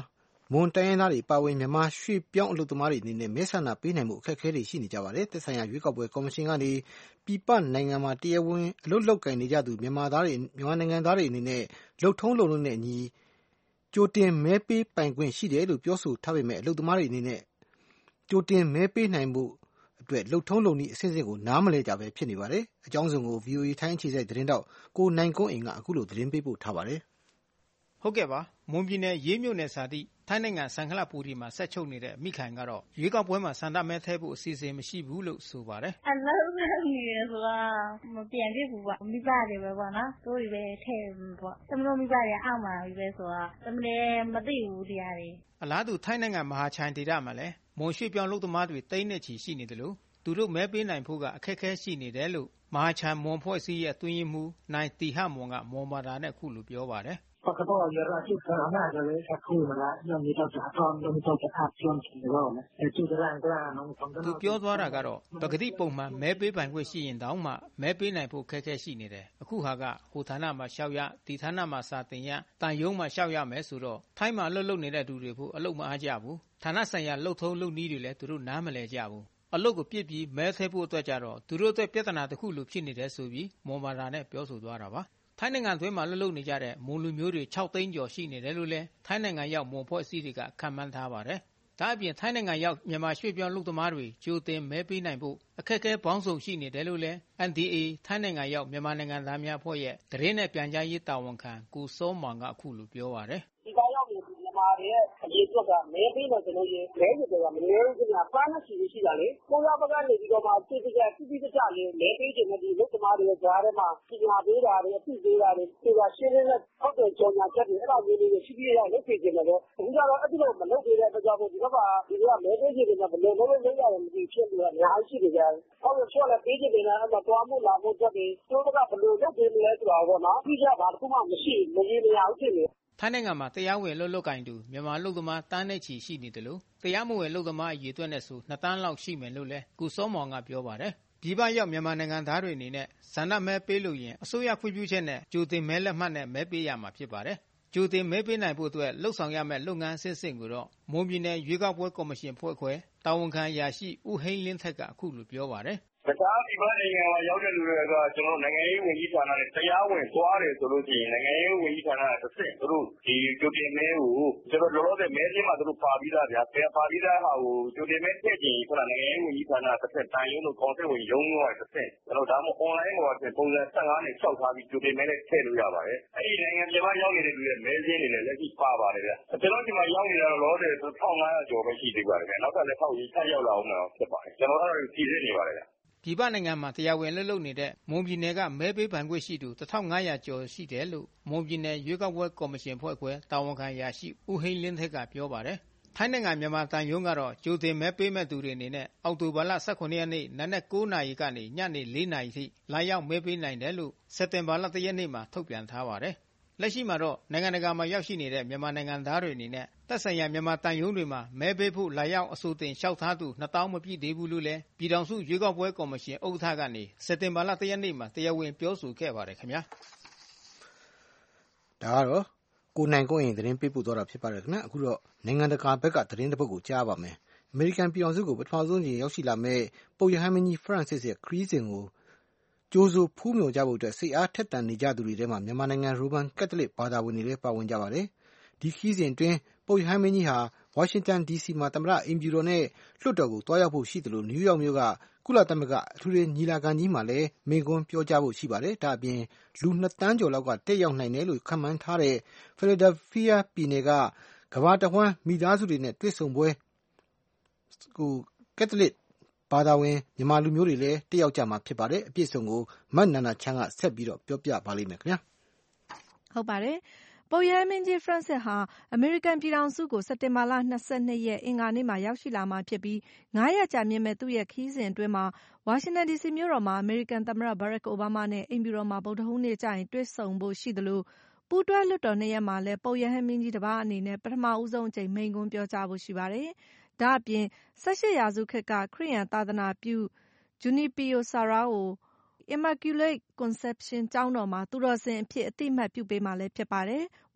မွန်တိုင်းရင်းသားတွေပါဝင်မြန်မာရွှေ့ပြောင်းအလုပ်သမားတွေအနေနဲ့မဲဆန္ဒပေးနိုင်မှုအခက်အခဲတွေရှိနေကြပါတယ်။သက်ဆိုင်ရာရွေးကောက်ပွဲကော်မရှင်ကနေပြည်ပနိုင်ငံမှာတရားဝင်အလုပ်လုပ်ကိုင်နေကြသူမြန်မာနိုင်ငံသားတွေအနေနဲ့လုပ်ထုံးလုပ်နည်းနဲ့အညီကြိုတင်မဲပေးပိုင်ခွင့်ရှိတယ်လို့ပြောဆိုထားပေမဲ့အလုပ်သမားတွေအနေနဲ့ကြိုတင်မဲပေးနိုင်မှုအတွက်လုပ်ထုံးလုပ်နည်းအဆင့်ဆင့်ကိုနားမလည်ကြပဲဖြစ်နေပါတယ်။အကြောင်းစုံကို VOA ထိုင်းအခြေစိုက်သတင်းတောက်ကိုနိုင်ကွန်းအိမ်ကအခုလိုသတင်းပေးပို့ထားပါတယ်။ဟုတ်ကဲ့ပါမွန်ပြည်နယ်ရေးမြို့နယ်စာတိထိုင်းနိုင်ငံစံခလပူရီမှာဆက်ချုပ်နေတဲ့မိခိုင်ကတော့ရွေးကောက်ပွဲမှာစန္ဒမဲထဲဖို့အစီအစဉ်မရှိဘူးလို့ဆိုပါတယ်။အလုပ်လုပ်နေရဆိုတာမပြန်ဖြစ်ဘူးပေါ့မိဘတွေပဲပေါ့နော်။တို့တွေပဲထဲပေါ့။သမီးတို့မိဘတွေအောက်မှာပဲဆိုတာသမီးလည်းမသိဘူးတရားတွေ။အလားတူထိုင်းနိုင်ငံမဟာချိုင်ဒေသမှာလည်းမွန်ရွှေ့ပြောင်းလုပ်သမားတွေတိမ့်နဲ့ချီရှိနေတယ်လို့သူတို့မဲပေးနိုင်ဖို့ကအခက်အခဲရှိနေတယ်လို့မဟာချိုင်မွန်ဖွဲ့စည်းရဲ့အတွင်းရေးမှူးနိုင်တီဟမွန်ကမွန်ဘာသာနဲ့အခုလိုပြောပါတယ်။ပကတော့ရရအစ်ကနာကြလေဆက်ခုမလားညနေတော့အတော်လုံးတော့အပ်ကျွန်းချင်တော့လေသူကလည်းသူပြောသွားတာကတော့ပကတိပုံမှန်မဲပေးပိုင်ခွင့်ရှိရင်တောင်မှမဲပေးနိုင်ဖို့ခက်ခဲရှိနေတယ်အခုဟာကဟိုဌာနမှာရှောက်ရဒီဌာနမှာစာတင်ရတန်ယုံမှာရှောက်ရမယ်ဆိုတော့ထိုင်းမှာလှုပ်လှုပ်နေတဲ့သူတွေဖို့အလုပ်မအားကြဘူးဌာနဆိုင်ရာလှုပ်ထုံးလုပ်နည်းတွေလည်းသူတို့နားမလည်ကြဘူးအလုပ်ကိုပြစ်ပြီးမဲထဲဖို့အတွက်ကြတော့သူတို့အတွက်ပြဿနာတစ်ခုလိုဖြစ်နေတယ်ဆိုပြီးမွန်ဘာသာနဲ့ပြောဆိုသွားတာပါထိုင်းနိုင်ငံတွင်းမှာလှုပ်လှုပ်နေကြတဲ့မွန်လူမျိုးတွေ6သိန်းကျော်ရှိနေတယ်လို့လည်းထိုင်းနိုင်ငံရောက်မွန်ဖွဲ့စည်းတွေကခန့်မှန်းထားပါတယ်။ဒါအပြင်ထိုင်းနိုင်ငံရောက်မြန်မာရွှေ့ပြောင်းလူသမားတွေကြိုတင်မဲပေးနိုင်ဖို့အခက်အခဲပေါင်းစုံရှိနေတယ်လို့လည်း NDA ထိုင်းနိုင်ငံရောက်မြန်မာနိုင်ငံသားများအဖွဲ့ရဲ့သတင်းနဲ့ပြန်ကြားရေးတာဝန်ခံကိုစောမောင်ကအခုလိုပြောပါတယ်။ဒီကရောက်နေမြန်မာတွေရဲ့အရေးအတွက်ကမဲပေးမယ်ဆိုလို့ရင်မဲတွေကမနေဘူးခင်ဗျာပန်းနဲ့ရှိတာလေကိုရဘက်ကနေပြီးတော့မှတိတိကျကျလေးမဲပေးခြင်းနဲ့ဒီလူသမားတွေကြားထဲမှာပညာပေးတာတွေအသိပေးတာတွေဒီကရှင်းနေတဲ့ဟုတ်တယ်ကြော်ညာချက်တွေအဲ့ဒါမျိုးလေးတွေရှိပြီးတော့လုပ်ပေးခြင်းနဲ့တော့အခုကျတော့အဲ့ဒီလိုမလုပ်ပေးတဲ့အတွက်ကြောင့်ဒီဘက်ကဒီကမဲပေးခြင်းတွေနဲ့ဘယ်လိုလုပ်ရတယ်မသိဖြစ်နေတာအများကြီးရှိနေကြတယ်ဟုတ်လို့ဆိုလည်းပေးခြင်းတွေနဲ့အဲ့မှာတွားမှုလာမှုချက်တွေသူတို့ကဘယ်လိုလုပ်ပေးမလဲဆိုတာပေါ့နော်ပြီးကြပါတခုမှမရှိမရေမရဘူးဖြစ်နေထိုင်းနိုင်ငံမှာတရားဝင်လှုပ်ကင်သူမြန်မာလူသမားတန်းနဲ့ချီရှိနေတယ်လို့တရားမဝင်လူသမားအရေးအတွက်နဲ့ဆို2တန်းလောက်ရှိမယ်လို့လည်းကိုစောမောင်ကပြောပါတယ်ပြည်ပရောက်မြန်မာနိုင်ငံသားတွေအနေနဲ့ဇန္နမဲပေးလို့ရင်အစိုးရခွင့်ပြုချက်နဲ့ကြိုတင်မဲလက်မှတ်နဲ့မဲပေးရမှာဖြစ်ပါတယ်ကြိုတင်မဲပေးနိုင်ဖို့အတွက်လှုပ်ဆောင်ရမယ့်လုပ်ငန်းအဆင့်ဆင့်ကိုတော့မွန်ပြည်နယ်ရွေးကောက်ပွဲကော်မရှင်ဖွဲ့ခွဲတာဝန်ခံရာရှိဦးဟိန်းလင်းထက်ကအခုလိုပြောပါတယ်တခြားပြည်ပနိုင်ငံမှာရောက်တဲ့လူတွေကကျွန်တော်နိုင်ငံရေးဝန်ကြီးဌာနနဲ့တရားဝင်သွားတယ်ဆိုလို့ရှိရင်နိုင်ငံရေးဝန်ကြီးဌာနကတစ်ဆင့်သူတို့ဒီကြိုတင်မဲကိုကျွန်တော်လောလောဆယ်မဲချင်းမှာသူတို့ပါပြီးသားဗျာပါပြီးသားဟာကိုကြိုတင်မဲထည့်ခြင်းခုနနိုင်ငံရေးဝန်ကြီးဌာနတစ်ဆင့်တန်ရုံးတို့ကောင်စစ်ဝင်ရုံးတို့ကတစ်ဆင့်ကျွန်တော်ဒါမှမဟုတ် online ပေါ်ကပုံစံ15နဲ့၆ထားပြီးကြိုတင်မဲနဲ့ထည့်လို့ရပါတယ်အဲ့ဒီနိုင်ငံပြည်ပရောက်နေတဲ့လူတွေမဲချင်းတွေလည်းလက်ရှိပါပါတယ်ဗျာကျွန်တော်ဒီမှာရောက်နေတာလောလောဆယ်1500ကျော်ပဲရှိသေးပါတယ်ဗျာနောက်ထပ်လည်း1000ထပ်ရောက်လာအောင်မှာဖြစ်ပါတယ်ကျွန်တော်အဲ့ဒါကိုကြည့်နေပါတယ်ဗျာပြည်ပနိုင်ငံမှာတရားဝင်လှုပ်နေတဲ့မွန်ပြည်နယ်ကမဲပေးပိုင်ခွင့်ရှိသူ1500ကျော်ရှိတယ်လို့မွန်ပြည်နယ်ရွေးကောက်ပွဲကော်မရှင်ဖွဲ့ခွဲတာဝန်ခံရာရှိဦးဟိန်းလင်းထက်ကပြောပါတယ်။ထိုင်းနိုင်ငံမြန်မာတန်ယုံကတော့ကြိုတင်မဲပေးမဲ့သူတွေအနေနဲ့အောက်တိုဘာလ18ရက်နေ့နနက်9နာရီကနေညနေ4နာရီထိလာရောက်မဲပေးနိုင်တယ်လို့စက်တင်ဘာလ1ရက်နေ့မှာထုတ်ပြန်ထားပါတယ်။လက်ရှိမှာတော့နိုင်ငံတကာမှာရောက်ရှိနေတဲ့မြန်မာနိုင်ငံသားတွေအနေနဲ့သက်ဆိုင်ရာမြန်မာတန်ယုံတွေမှာမဲပေးဖို့လာရောက်အဆိုတင်လျှောက်ထားသူ2000မပြည့်သေးဘူးလို့လည်းပြည်ထောင်စုရွေးကောက်ပွဲကော်မရှင်ဥက္ကဋ္ဌကနေစက်တင်ဘာလ1ရက်နေ့မှာတရားဝင်ပြောဆိုခဲ့ပါတယ်ခင်ဗျာဒါကတော့ကိုနိုင်ကိုရင်သတင်းပေးပို့သွားတာဖြစ်ပါတယ်ခင်ဗျာအခုတော့နိုင်ငံတကာဘက်ကသတင်းတစ်ပုဒ်ကိုကြားပါမယ်အမေရိကန်ပြည်ထောင်စုကိုပထမဆုံးကြိမ်ရောက်ရှိလာမဲ့ပုပ်ရဟန်းမင်းကြီး Francis ရဲ့ခရီးစဉ်ကိုကြိုးဆိုဖူးမြော်ကြဖို့အတွက်စိတ်အားထက်သန်နေကြသူတွေထဲမှာမြန်မာနိုင်ငံရိုမန်ကက်သလစ်ဘာသာဝင်တွေလည်းပါဝင်ကြပါတယ်ဒီခရီးစဉ်အတွင်းပုပ်ရဟန်းမင်းကြီးဟာဝါရှင်တန် DC မှာသမ္မတအိမ်ဖြူတော်နဲ့လွှတ်တော်ကိုတွားရောက်ဖို့ရှိတယ်လို့နယူးယောက်မြို့ကကုလသမဂ္ဂအထူးညီလာခံကြီးမှာလည်းမိန့်ခွန်းပြောကြားဖို့ရှိပါတယ်ဒါအပြင်လူ2တန်းကျော်လောက်ကတက်ရောက်နိုင်တယ်လို့ခန့်မှန်းထားတဲ့ Philadelphia ပြည်နယ်ကကမ္ဘာတဝှမ်းမိသားစုတွေနဲ့တွေ့ဆုံပွဲကိုကက်သလစ်ဘာသာဝင်မြန်မာလူမျိုးတွေလည်းတက်ရောက်ကြမှာဖြစ်ပါတယ်အပြည့်စုံကိုမတ်နန္ဒချမ်းကဆက်ပြီးတော့ပြောပြပါလိမ့်မယ်ခင်ဗျာဟုတ်ပါတယ်ပုပ်ရဟန်းမင်းကြီး Francis ဟာအမေရိကန်ပြည်ထောင်စုကိုစက်တင်ဘာလ22ရက်အင်္ဂါနေ့မှာရောက်ရှိလာမှာဖြစ်ပြီး9ရက်ကြာမြင့်မဲ့သူ့ရဲ့ခရီးစဉ်အတွင်းမှာဝါရှင်တန် DC မြို့တော်မှာအမေရိကန်သမ္မတ Barack Obama နဲ့အိမ်ဖြူတော်မှာဗုဒ္ဓဟူးနေ့ကျရင်တွေ့ဆုံဖို့ရှိသလိုပူးတွဲလွှတ်တော်2ရက်မှာလည်းပုပ်ရဟန်းမင်းကြီးတစ်ပါးအနေနဲ့ပထမဦးဆုံးအကြိမ်မိန့်ခွန်းပြောကြားဖို့ရှိပါတယ်။ဒါ့အပြင်18ရာစုခေတ်ကခရစ်ယာန်သာသနာပြု Junipero Serra ကို Immaculate Conception ကျောင်းတော်မှာသူတော်စင်အဖြစ်အသိအမှတ်ပြုပေးမှာလည်းဖြစ်ပါတယ်။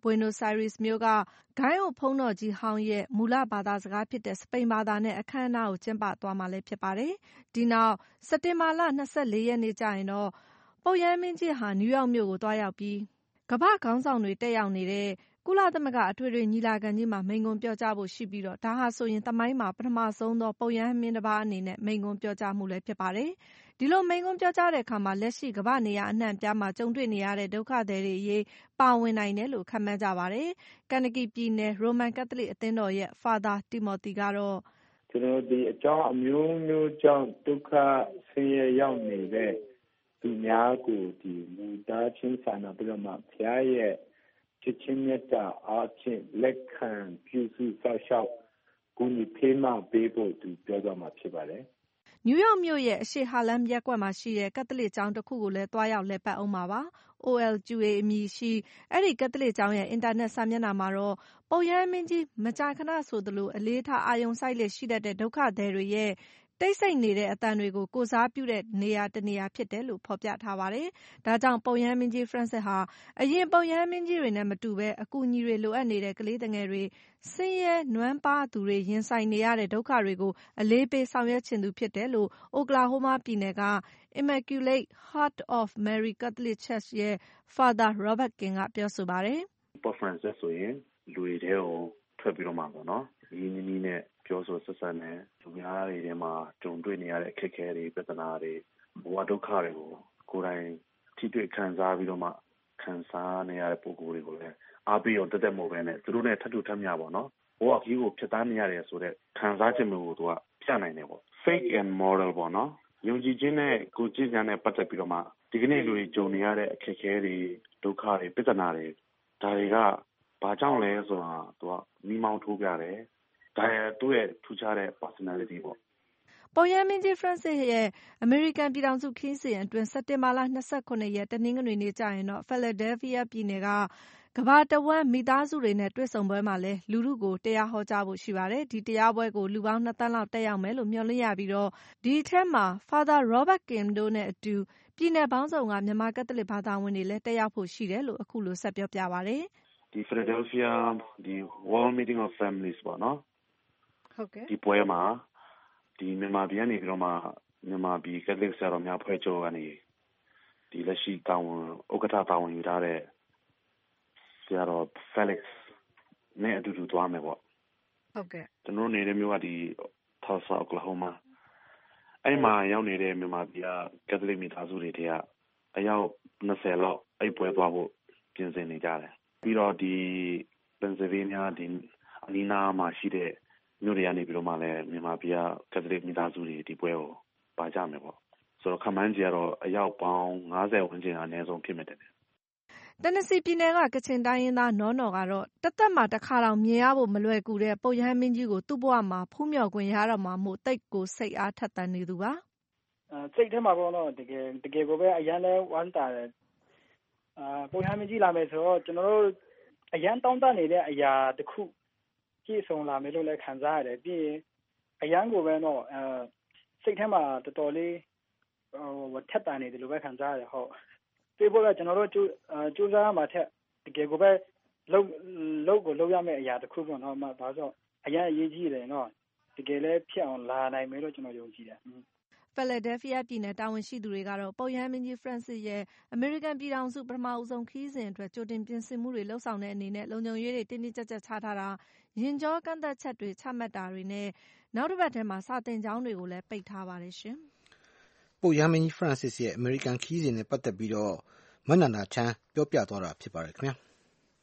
Buenos Aires မြို့ကဂိုင်းအုပ်ဘုန်းတော်ကြီးဟောင်းရဲ့မူလဘာသာစကားဖြစ်တဲ့စပိန်ဘာသာနဲ့အခမ်းအနားကိုကျင်းပသွားမှာလည်းဖြစ်ပါတယ်။ဒီနောက်စက်တင်ဘာလ 24 ရက်နေ့ကျရင်တော့ပုပ်ရဟန်းမင်းကြီးဟာနယူးယောက်မြို့ကိုသွားရောက်ပြီးကမ္ဘာ့ခေါင်းဆောင်တွေတက်ရောက်နေတဲ့ကုလသမဂ္ဂအထွေထွေညီလာခံကြီးမှာမိန့်ခွန်းပြောကြားဖို့ရှိပြီးတော့ဒါဟာဆိုရင်သမိုင်းမှာပထမဆုံးသောပုပ်ရဟန်းမင်းတစ်ပါးအနေနဲ့မိန့်ခွန်းပြောကြားမှုလည်းဖြစ်ပါတယ်။ဒီလိုမိန့်ခွန်းပြောကြားတဲ့အခါမှာလက်ရှိကမ္ဘာနေရာအနှံ့အပြားမှာကြုံတွေ့နေရတဲ့ဒုက္ခသည်တွေအရေးပါဝင်နိုင်တယ်လို့ခန့်မှန်းကြပါတယ်။ကန်နကီပြည်နယ်ရိုမန်ကက်သလစ်အသင်းတော်ရဲ့ Father Timothy ကတော့ကျွန်တော်ဒီအကြောင်းအမျိုးမျိုးကြောင့်ဒုက္ခဆင်းရဲရောက်နေတဲ့သူများကိုဒီလူသားချင်းစာနာပြီးတော့မှဖျားရဲ့ချစ်ချင်းမြတ်တာအားဖြင့်လက်ခံပြုစုဆောက်ရှောက်ကိုယ်ဖေးမပေးဖို့သူပြောကြမှာဖြစ်ပါတယ်နယူးယောက်မြို့ရဲ့အရှေ့ဟာလမ်ရပ်ကွက်မှာရှိတဲ့ကက်သလစ်ကျောင်းတစ်ခုကိုလည်းတွားရောက်လည်ပတ်အောင်မှာပါ။ OLQA အမည်ရှိအဲ့ဒီကက်သလစ်ကျောင်းရဲ့အင်တာနက်စာမျက်နှာမှာတော့ပုပ်ရဟန်းမင်းကြီးမကြာခဏဆိုသလိုအလေးထားအာရုံစိုက်လေရှိတတ်တဲ့ဒုက္ခသည်တွေရဲ့တိတ်ဆိတ်နေတဲ့အသံတွေကိုကိုစားပြုတဲ့နေရာတနေရာဖြစ်တယ်လို့ဖော်ပြထားပါတယ်။ဒါကြောင့်ပုပ်ရဟန်းမင်းကြီး Francis ဟာအရင်ပုပ်ရဟန်းမင်းကြီးတွေနဲ့မတူဘဲအကူအညီတွေလိုအပ်နေတဲ့ကလေးငယ်တွေဆင်းရဲနွမ်းပါးသူတွေရင်ဆိုင်နေရတဲ့ဒုက္ခတွေကိုအလေးပေးဆောင်ရွက်ချင်သူဖြစ်တယ်လို့ Oklahoma ပြည်နယ်က Immaculate Heart of Mary Catholic Church ရဲ့ Father Robert King ကပြောဆိုပါတယ်။ Pope Francis ဆိုရင်လူတွေထဲကိုထွက်ပြီးတော့မှပေါ့နော်။ဒီနည်းနဲ့ပြောဆိုဆက်ဆံတဲ့လူများတွေထဲမှာကြုံတွေ့နေရတဲ့အခက်အခဲတွေပြဿနာတွေဘဝဒုက္ခတွေကိုကိုယ်တိုင်ထိတွေ့ခံစားပြီးတော့မှခံစားနေရတဲ့ပုဂ္ဂိုလ်တွေကိုလည်းအားပေးရောတက်မို့ပဲနဲ့သူတို့နဲ့ထပ်တူထပ်မျှပေါ့နော်ဘဝကြီးကိုဖြတ်သန်းနေရတယ်ဆိုတဲ့ခံစားချက်မျိုးကိုသူကပြနိုင်တယ်ပေါ့ faith and moral ပေါ့နော်ယုံကြည်ခြင်းနဲ့ကိုယ်ကြည်ဉာဏ်နဲ့ပတ်သက်ပြီးတော့မှဒီကနေ့လူတွေကြုံနေရတဲ့အခက်အခဲတွေဒုက္ခတွေပြဿနာတွေဒါတွေကဘာကြောင့်လဲဆိုတာသူကမိမောင်းထိုးပြတယ်ဒါရသူ့ရဲ့ထူးခြားတဲ့ personality ပေါ့ပုပ်ရဟန်းမင်းကြီး Francis ရဲ့အမေရိကန်ပြည်ထောင်စုခရီးစဉ်အတွင်းစက်တင်ဘာလ 29 ရက်တနင်္ဂနွေနေ့ကျရင်တော့ Philadelphia ပြည်နယ်ကကမ္ဘာတဝန်းမိသားစုတွေနဲ့တွေ့ဆုံပွဲမှာလည်းလူထုကိုတရားဟောကြားဖို့ရှိပါတယ်။ဒီတရားပွဲကိုလူပေါင်း 2 သန်းလောက်တက်ရောက်မယ်လို့မျှော်လင့်ရပြီးတော့ဒီအထက်မှာ Father Robert King တို့နဲ့အတူပြည်နယ်ပေါင်းစုံကမြန်မာကက်သလစ်ဘာသာဝင်တွေလည်းတက်ရောက်ဖို့ရှိတယ်လို့အခုလိုဆက်ပြောပြပါတယ်။ဒီ Philadelphia ဒီ World Meeting of Families ပေါ့နော်။ဟုတ်ကဲ့ဒီပွဲမှာဒီမြန်မာပြည်ကနေပြီးတော့မှမြန်မာပြည်ကက်သလစ်ဆရာတော်များဖွဲ့ချုပ်ကနေဒီလက်ရှိတာဝန်ဥက္ကဋ္ဌတာဝန်ယူထားတဲ့ဆရာတော် Felix နဲ့အတူတူသွားမယ်ပေါ့ဟုတ်ကဲ့ကျွန်တော်နေတဲ့မြို့ကဒီ Tulsa Oklahoma အဲ့မှာရောက်နေတဲ့မြန်မာပြည်ကကက်သလစ်မိသားစုတွေတည်းကအယောက်20လောက်အဲ့ပွဲသွားဖို့ပြင်ဆင်နေကြတယ်ပြီးတော့ဒီ Pennsylvania ဒီအနီးနားမှာရှိတဲ့မြို့တွေကနေပြီးတော့မှလည်းမြန်မာပြည်ကကက်သလစ်မိသားစုတွေဒီပွဲကိုပါကြမယ်ပေါ့ဆိုတော့ခမန်းကြီးကတော့အယောက်ပေါင်း90ဝန်းကျင်အနည်းဆုံးဖြစ်မယ်တဲ့တနစီပြည်နယ်ကကချင်တိုင်းရင်းသားနော်နော်ကတော့တသက်မှာတစ်ခါတောင်မြင်ရဖို့မလွယ်ကူတဲ့ပုပ်ရဟန်းမင်းကြီးကိုသူ့ဘဝမှာဖူးမြော်ခွင့်ရတော့မှာမို့တိတ်ကိုစိတ်အားထက်သန်နေသူပါစိတ်ထဲမှာပေါ့နော်တကယ်ကိုပဲအရန်လဲဝမ်းတာတယ်ပုပ်ရဟန်းမင်းကြီးလာမယ်ဆိုတော့ကျွန်တော်တို့အရန်တောင်းတနေတဲ့အရာတစ်ခုကြည့်ဆုံးလာမယ်လို့လည်းခံစားရတယ်ပြီးရင်အရန်ကိုပဲတော့စိတ်ထဲမှာတော်တော်လေးထက်သန်နေတယ်လို့ပဲခံစားရတယ်ဟုတ်ပြေဖို့ကကျွန်တော်တို့ကြိုးစားမှထက်တကယ်ကိုပဲလုပ်ရမယ့်အရာတစ်ခုပေါ့နော်ဒါဆိုအရန်အရေးကြီးတယ်နော်တကယ်လည်းဖြစ်အောင်လာနိုင်မယ်လို့ကျွန်တော်ယုံကြည်တယ် Philadelphia ပြည်နယ်တာဝန်ရှိသူတွေကတော့ပုပ်ရဟန်းမင်းကြီး Francis ရဲ့အမေရိကန်ပြည်ထောင်စုပထမဦးဆုံးခရီးစဉ်အတွက်ကြိုတင်ပြင်ဆင်မှုတွေလုပ်ဆောင်တဲ့အနေနဲ့လုံခြုံရေးတွေတင်းတင်းကျပ်ကျပ်ချထားတာရင်ကြောကန့်သက်ချက်တွေချမှတ်တာတွေနဲ့နောက်တစ်ပတ်ထဲမှာစာသင်ကျောင်းတွေကိုလည်းပိတ်ထားပါတယ်ရှင်။ပုပ်ရဟန်းမင်းကြီး Francis ရဲ့အမေရိကန်ခရီးစဉ်နဲ့ပတ်သက်ပြီးတော့မနန္ဒာချမ်းပြောပြသွားတာဖြစ်ပါတယ်ခင်ဗျာ။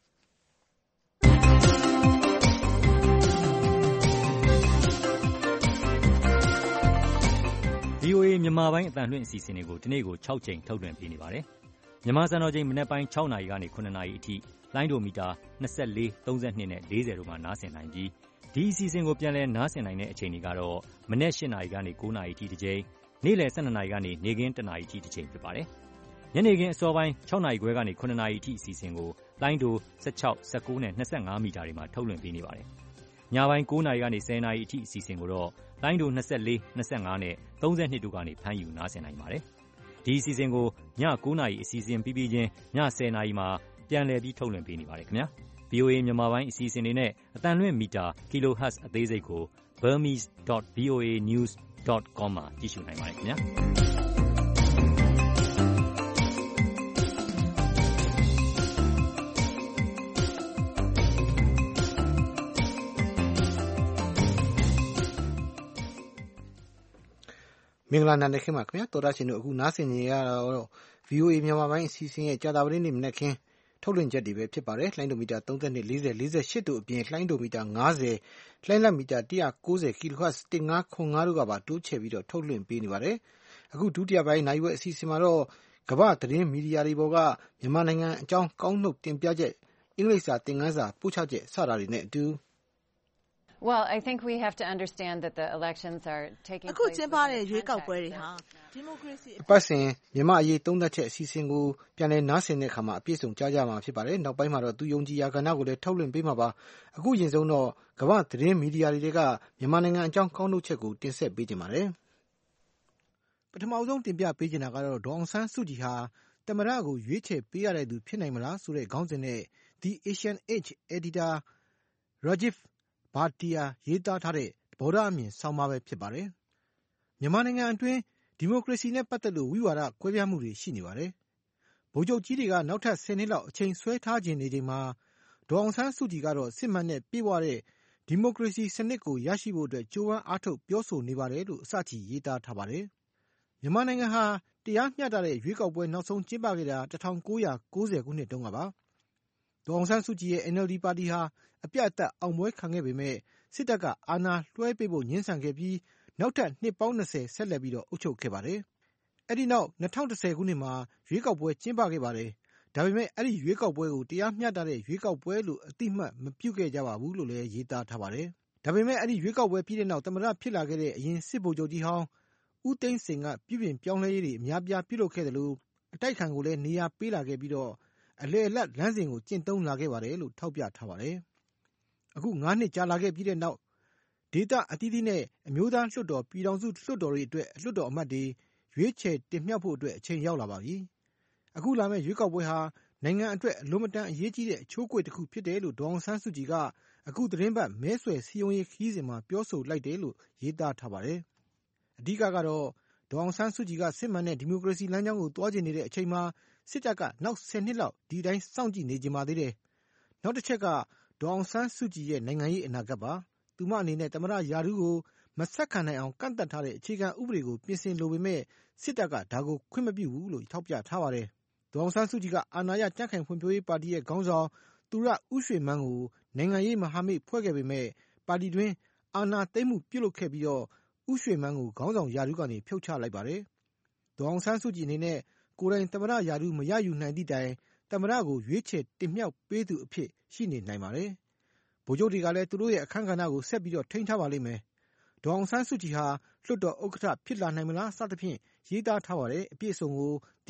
VOA မြန်မာပိုင်းအသံလွှင့်အစီအစဉ်တွေကိုဒီနေ့ကို6ချိန်ထုတ်လွှင့်ပေးနေပါတယ်။မြန်မာစံတော်ချိန်မနက်ပိုင်း6နာရီကနေ9နာရီအထိလိုင်းဒိုမီတာ24 32နဲ့40တို့မှာနားဆင်နိုင်ပြီးဒီအစီအစဉ်ကိုပြန်လည်နားဆင်နိုင်တဲ့အချိန်တွေကတော့မနက်8နာရီကနေ9နာရီအထိတစ်ချိန်နေ့လယ်12နာရီကနေနေ့ခင်း1နာရီအထိတစ်ချိန်ဖြစ်ပါတယ်။ညနေခင်းအစောပိုင်း6နာရီခွဲကနေ9နာရီအထိအစီအစဉ်ကိုလိုင်းဒို16 19နဲ့25မီတာတွေမှာထုတ်လွှင့်ပေးနေပါတယ်။ညပိုင်း9နာရီကနေ10နာရီအထိအစီအစဉ်ကိုတော့လိုင်းဒို24 25နဲ့32တို့ကနေဖမ်းယူနားဆင်နိုင်ပါတယ်။ဒီအစီအစဉ်ကိုည9နာရီအစီအစဉ်ပြီးပြီးချင်းည10နာရီမှာပြန်လည်ပြီးထုတ်လွှင့်ပေးနေပါတယ်ခင်ဗျာ။ VOA မြန်မာပိုင်းအစီအစဉ်တွေနဲ့အသံလွှင့်မီတာ kilohertz အသေးစိတ်ကို burmese.voanews.com မှာကြည့်ရှုနိုင်ပါတယ်ခင်ဗျာ။မင်္ဂလာနံနက်ခင်းပါခင်ဗျာတော်တာရှင်တို့အခုနားဆင်နေရတော့ VOA မြန်မာပိုင်းအစီအစဉ်ရဲ့ကြာသပတေးနေ့မနက်ခင်းထုတ်လွှင့်ချက်တွေပဲဖြစ်ပါတယ်လှိုင်းဒိုမီတာ32 40 48တို့အပြင်လှိုင်းဒိုမီတာ50လှိုင်းလက်မီတာ190 kHz 1505တို့ကပါတိုးချဲ့ပြီးတော့ထုတ်လွှင့်ပေးနေပါတယ်အခုဒုတိယပိုင်းနိုင်ဝက်အစီအစဉ်မှာတော့ကမ္ဘာသတင်းမီဒီယာတွေပေါ်ကမြန်မာနိုင်ငံအကြောင်းကောင်းနှုတ်တင်ပြချက်အင်္ဂလိပ်စာသင်ခန်းစာပို့ချချက်စတာတွေနဲ့အတူ Well, I think we have to understand that the elections are taking place. အခုကျင်းပတဲ့ရွေးကောက်ပွဲတွေဟာဒီမိုကရေစီအပတ်စဉ်မြန်မာအရေးသုံးသပ်ချက်အစီအစဉ်ကိုပြန်လည်နားဆင်တဲ့အခါမှာအပြည့်စုံကြားကြမှာဖြစ်ပါတယ်။နောက်ပိုင်းမှာတော့သူယုံကြည်ရာကဏ္ဍကိုလည်းထုတ်လွှင့်ပေးမှာပါ။အခုရင်ဆုံးတော့ကမ္ဘာသတင်းမီဒီယာတွေကမြန်မာနိုင်ငံအကြောင်းကောင်းနှုတ်ချက်ကိုတင်ဆက်ပေးကြပါတယ်။ပထမဆုံးတင်ပြပေးချင်တာကတော့ဒေါ်အောင်ဆန်းစုကြည်ဟာသမ္မတကိုရွေးချယ်ပေးရတဲ့သူဖြစ်နိုင်မလားဆိုတဲ့ခေါင်းစဉ်နဲ့ The Asian Age Editor Rajiv Bhatia ရေးသားထားတဲ့သဘောထားအမြင်ဆောင်းပါးပဲဖြစ်ပါတယ်။မြန်မာနိုင်ငံအတွင်းဒီမိုကရေစီနဲ့ပတ်သက်လို့ဝိဝါဒကွဲပြားမှုတွေရှိနေပါတယ်။ဗိုလ်ချုပ်ကြီးတွေကနောက်ထပ်10နှစ်လောက်အချိန်ဆွဲထားခြင်းနေချိန်မှာဒေါ်အောင်ဆန်းစုကြည်ကတော့စစ်မှန်တဲ့ပြေဝတဲ့ဒီမိုကရေစီစနစ်ကိုရရှိဖို့အတွက်ကြိုးပမ်းအားထုတ်ပြောဆိုနေပါတယ်လို့အစချီရေးသားထားပါတယ်။မြန်မာနိုင်ငံဟာတရားမျှတတဲ့ရွေးကောက်ပွဲနောက်ဆုံးကျင်းပခဲ့တာ1990ခုနှစ်တုန်းကပါ။ဒေါ်အောင်ဆန်းစုကြည်ရဲ့ NLD ပါတီဟာအပြတ်အသတ်အောင်ပွဲခံခဲ့ပေမဲ့စစ်တပ်ကအာဏာလွှဲပေးဖို့ငြင်းဆန်ခဲ့ပြီးနောက်ထပ်နှစ်ပေါင်း20ဆက်လက်ပြီးတော့အုပ်ချုပ်ခဲ့ပါတယ်။အဲဒီနောက်2010ခုနှစ်မှာရွေးကောက်ပွဲကျင်းပခဲ့ပါတယ်။ဒါပေမဲ့အဲဒီရွေးကောက်ပွဲကိုတရားမျှတတဲ့ရွေးကောက်ပွဲလို့အတိအမှတ်မပြုခဲ့ကြပါဘူးလို့လည်းရေးသားထားပါတယ်။ဒါပေမဲ့အဲဒီရွေးကောက်ပွဲပြီးတဲ့နောက်သမ္မတဖြစ်လာခဲ့တဲ့အရင်စစ်ဗိုလ်ချုပ်ကြီးဟောင်းဦးသိန်းစိန်ကပြုပြင်ပြောင်းလဲရေးတွေအများပြားပြုလုပ်ခဲ့တယ်လို့အတိုက်ခံကိုလည်းနေရာပေးလာခဲ့ပြီးတော့အလေအလတ်လမ်းစဉ်ကိုကျင့်သုံးလာခဲ့ပါတယ်လို့ထောက်ပြထားပါတယ်။အခု9နှစ်ကြာလာခဲ့ပြီးတဲ့နောက်ဒေသအသီးသီးနဲ့အမျိုးသားလွှတ်တော်ပြည်ထောင်စုလွှတ်တော်တွေအတွက်လွှတ်တော်အမတ်တွေရွေးချယ်တင်မြှောက်ဖို့အတွက်အချိန်ရောက်လာပါပြီ။အခုလာမယ့်ရွေးကောက်ပွဲဟာနိုင်ငံအတွက်အလွန်မတန်အရေးကြီးတဲ့အချိုးအကွေ့တစ်ခုဖြစ်တယ်လို့ဒေါ်အောင်ဆန်းစုကြည်ကအခုသတင်းပတ်မဲဆွယ်စည်းရုံးရေးခရီးစဉ်မှာပြောဆိုလိုက်တယ်လို့ရေးသားထားပါတယ်။အဓိကကတော့ဒေါ်အောင်ဆန်းစုကြည်ကစစ်မှန်တဲ့ဒီမိုကရေစီလမ်းကြောင်းကိုသွားကျင်နေတဲ့အချိန်မှာစစ်တပ်ကနောက်10နှစ်လောက်ဒီတိုင်းစောင့်ကြည့်နေကြပါသေးတယ်။နောက်တစ်ချက်ကဒေါ်အောင်ဆန်းစုကြည်ရဲ့နိုင်ငံရေးအနာဂတ်ပါ။သူမအနေနဲ့သမ္မတရာထူးကိုမဆက်ခံနိုင်အောင်ကန့်သတ်ထားတဲ့အခြေခံဥပဒေကိုပြင်ဆင်လိုပေမဲ့စစ်တပ်ကဒါကိုခွင့်မပြုဘူးလို့ထောက်ပြထားပါတယ်။ဒေါ်အောင်ဆန်းစုကြည်ကအာဏာရကြံ့ခိုင်ဖွံ့ဖြိုးရေးပါတီရဲ့ခေါင်းဆောင်သူရဦးရွှေမန်းကိုနိုင်ငံရေးမဟာမိတ်ဖွဲ့ခဲ့ပေမဲ့ပါတီတွင်းအာဏာသိမ်းမှုပြုလုပ်ခဲ့ပြီးတော့ဦးရွှေမန်းကိုခေါင်းဆောင်ရာထူးကနေဖြုတ်ချလိုက်ပါတယ်။ဒေါ်အောင်ဆန်းစုကြည်အနေနဲ့ကိုယ်တိုင်သမ္မတရာထူးမရယူနိုင်သည့်တိုင်သမ္မတကိုရွေးချယ်တင်မြှောက်ပေးသူအဖြစ်ရှိနေနိုင်ပါတယ်။ဗိုလ်ချုပ်တွေကလည်းသူတို့ရဲ့အခမ်းကဏ္ဍကိုဆက်ပြီးတော့ထိန်းထားပါလိမ့်မယ်။ဒေါ်အောင်ဆန်းစုကြည်ဟာလွှတ်တော်ဥက္ကဋ္ဌဖြစ်လာနိုင်မလားစသဖြင့်ရေးသားထားပါတယ်။အပြည့်အစုံကို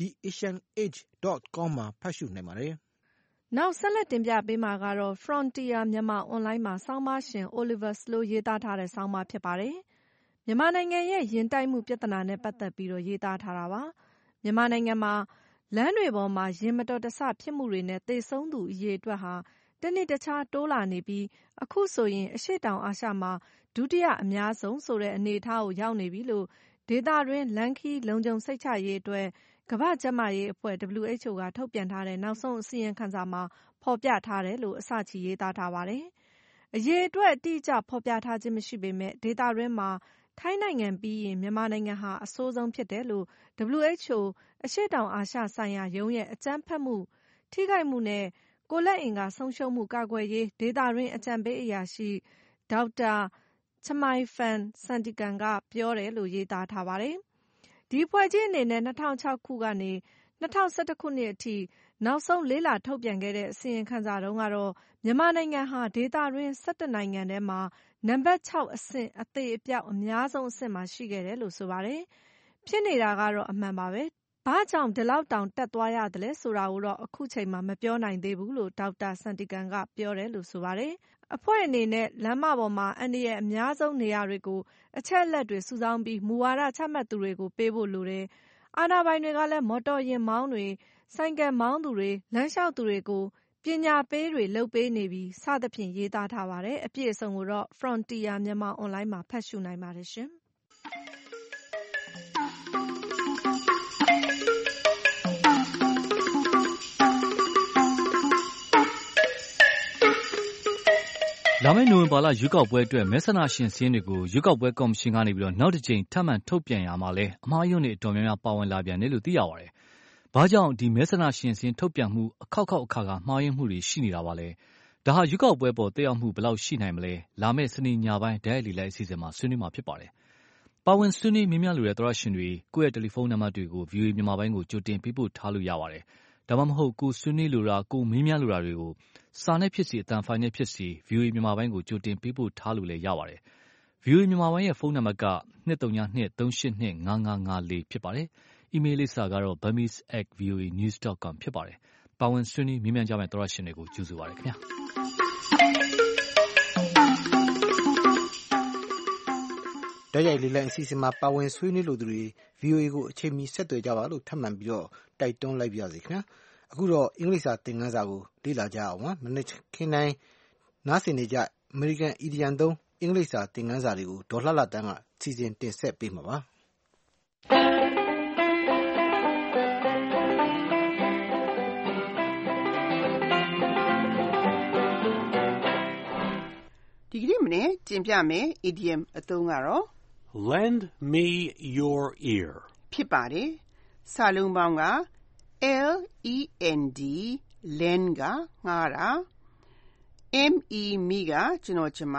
theasianage.com မှာဖတ်ရှုနိုင်ပါတယ်။နောက်ဆက်လက်တင်ပြပေးမှာကတော့ Frontier မြန်မာအွန်လိုင်းမှာဆောင်းပါးရှင် Oliver Slow ရေးသားထားတဲ့ဆောင်းပါးဖြစ်ပါတယ်။မြန်မာနိုင်ငံရဲ့ရင်တိုက်မှုပြဿနာနဲ့ပတ်သက်ပြီးတော့ရေးသားထားတာပါ။မြန်မာနိုင်ငံမှာလမ်းတွေပေါ်မှာယာဉ်မတော်တဆဖြစ်မှုတွေနဲ့သေဆုံးသူအရေအတွက်ဟာတနေ့တခြားတိုးလာနေပြီးအခုဆိုရင်အရှေ့တောင်အာရှမှာဒုတိယအများဆုံးဆိုတဲ့အနေအထားကိုရောက်နေပြီလို့ဒေသတွင်းလမ်းခရီးလုံခြုံစိတ်ချရေးအတွက်ကမ္ဘာ့ကျန်းမာရေးအဖွဲ့ WHO ကထုတ်ပြန်ထားတဲ့နောက်ဆုံးအစီရင်ခံစာမှာဖော်ပြထားတယ်လို့အစချီရေးသားထားပါတယ်။အရေအတွက်အတိအကျဖော်ပြထားခြင်းမရှိပေမဲ့ဒေသတွင်းမှာထိုင်းနိုင်ငံပြီးရင်မြန်မာနိုင်ငံဟာအဆိုးဆုံးဖြစ်တယ်လို့ WHO အရှေ့တောင်အာရှဆိုင်ရာရုံးရဲ့အကြမ်းဖက်မှုထိခိုက်မှုနဲ့ကိုယ်လက်အင်္ဂါဆုံးရှုံးမှုကာကွယ်ရေးဒေသတွင်းအကြံပေးအရာရှိဒေါက်တာချမိုင်ဖန်စန်တီကန်ကပြောတယ်လို့ရေးသားထားပါတယ်။ဒီအဖွဲ့ကြီးအနေနဲ့2006ခုကနေ2011ခုနှစ်အထိနောက်ဆုံးလေးလာထုတ်ပြန်ခဲ့တဲ့အစီရင်ခံစာတုန်းကတော့မြန်မာနိုင်ငံဟာဒေသတွင်း17နိုင်ငံထဲမှာနံပါတ်6အဆင့်အသေးအပြောက်အများဆုံးအဆင့်မှာရှိခဲ့တယ်လို့ဆိုပါတယ်။ဖြစ်နေတာကတော့အမှန်ပါပဲ။ဘာကြောင့်ဒီလောက်တောင်တက်သွားရတယ်လဲဆိုတာကိုတော့အခုချိန်မှာမပြောနိုင်သေးဘူးလို့ဒေါက်တာစန်တီကန်ကပြောတယ်လို့ဆိုပါတယ်။အဖွဲ့အနေနဲ့လမ်းမပေါ်မှာအန္တရာယ်အများဆုံးနေရာတွေကိုအချက်အလက်တွေစုဆောင်းပြီးမူဝါဒချမှတ်သူတွေကိုပေးဖို့လိုတယ်။အာဏာပိုင်တွေကလည်းမော်တော်ယာဉ်မောင်းတွေဆိုင်ကယ်မောင်းသူတွေလမ်းလျှောက်သူတွေကိုပညာပေးတွေလုပ်ပေးနေပြီးစသဖြင့်ရေးသားထားပါတယ်။အပြည့်အစုံကိုတော့ Frontier မြန်မာ online မှာဖတ်ရှုနိုင်ပါတယ်ရှင်။လာမယ့်နိုဝင်ဘာလရွေးကောက်ပွဲအတွက်မဲဆန္ဒရှင်စာရင်းတွေကိုရွေးကောက်ပွဲကော်မရှင်ကနေနောက်တစ်ကြိမ်ထပ်မံထုတ်ပြန်ရမှာလဲအမှားအယွင်းတွေအတော်များများပါဝင်လာပြန်တယ်လို့သိရပါတယ်။ဘာကြောင့်ဒီမဲဆန္ဒရှင်စာရင်းထုတ်ပြန်မှုအခောက်အခါမှားယွင်းမှုတွေရှိနေတာပါလဲ။ဒါဟာရွေးကောက်ပွဲပေါ်သက်ရောက်မှုဘယ်လောက်ရှိနိုင်မလဲ။လာမယ့်စနေညပိုင်းဓာတ်ရိုက်လေလိုက်အစီအစဉ်မှာဆွေးနွေးမှာဖြစ်ပါတယ်။ပါဝင်ဆွေးနွေးမြင်များလိုတဲ့သောရရှင်တွေကိုယ့်ရဲ့တယ်လီဖုန်းနံပါတ်တွေကို VOA မြန်မာပိုင်းကိုကြိုတင်ပေးပို့ထားလို့ရပါတယ်။ဒါမှမဟုတ်ကိုဆွေးနွေးလိုတာကိုမေးမြန်းလိုတာတွေကိုစာနဲ့ဖြစ်စီအတန်ဖိုင်နဲ့ဖြစ်စီ VOA မြန်မာပိုင်းကိုကြိုတင်ပေးပို့ထားလို့လည်းရပါတယ်။ VOA မြန်မာပိုင်းရဲ့ဖုန်းနံပါတ်က232-382-5554ဖြစ်ပါတယ်။ အီးမေးလ်လိပ်စာကတော့ burmese@voanews.com ဖြစ်ပါတယ်။ပါဝင်ဆွေးနွေးမြင်မြန်ကြမယ့်သောရရှင်တွေကိုကြိုဆိုပါရစေခင်ဗျာ။တိုက်ရိုက်လေလံအစီအစဉ်မှာပါဝင်ဆွေးနွေးလိုသူတွေ VOA ကိုအချိန်မီဆက်သွယ်ကြပါလို့ထပ်မံပြီးတော့တိုက်တွန်းလိုက်ပါရစေခင်ဗျာ။အခုတော့အင်္ဂလိပ်စာသင်ခန်းစာကိုလေ့လာကြအောင်ပါ။မနေ့ခင်းတိုင်းနားဆင်နေကြအမေရိကန်အီဒီယံသုံးအင်္ဂလိပ်စာသင်ခန်းစာတွေကိုဒေါ်လှလှတန်းကစီစဉ်တင်ဆက်ပေးမှာပါ။ဒီကနေ့မနေ့တင်ပြမယ် idiom အသုံးကတော့ Lend me your ear ဖြစ်ပါတယ်။စာလုံးပေါင်းက L-E-N-D lend ကငှားတာ M-E မိကကျွန်တော်ကျမ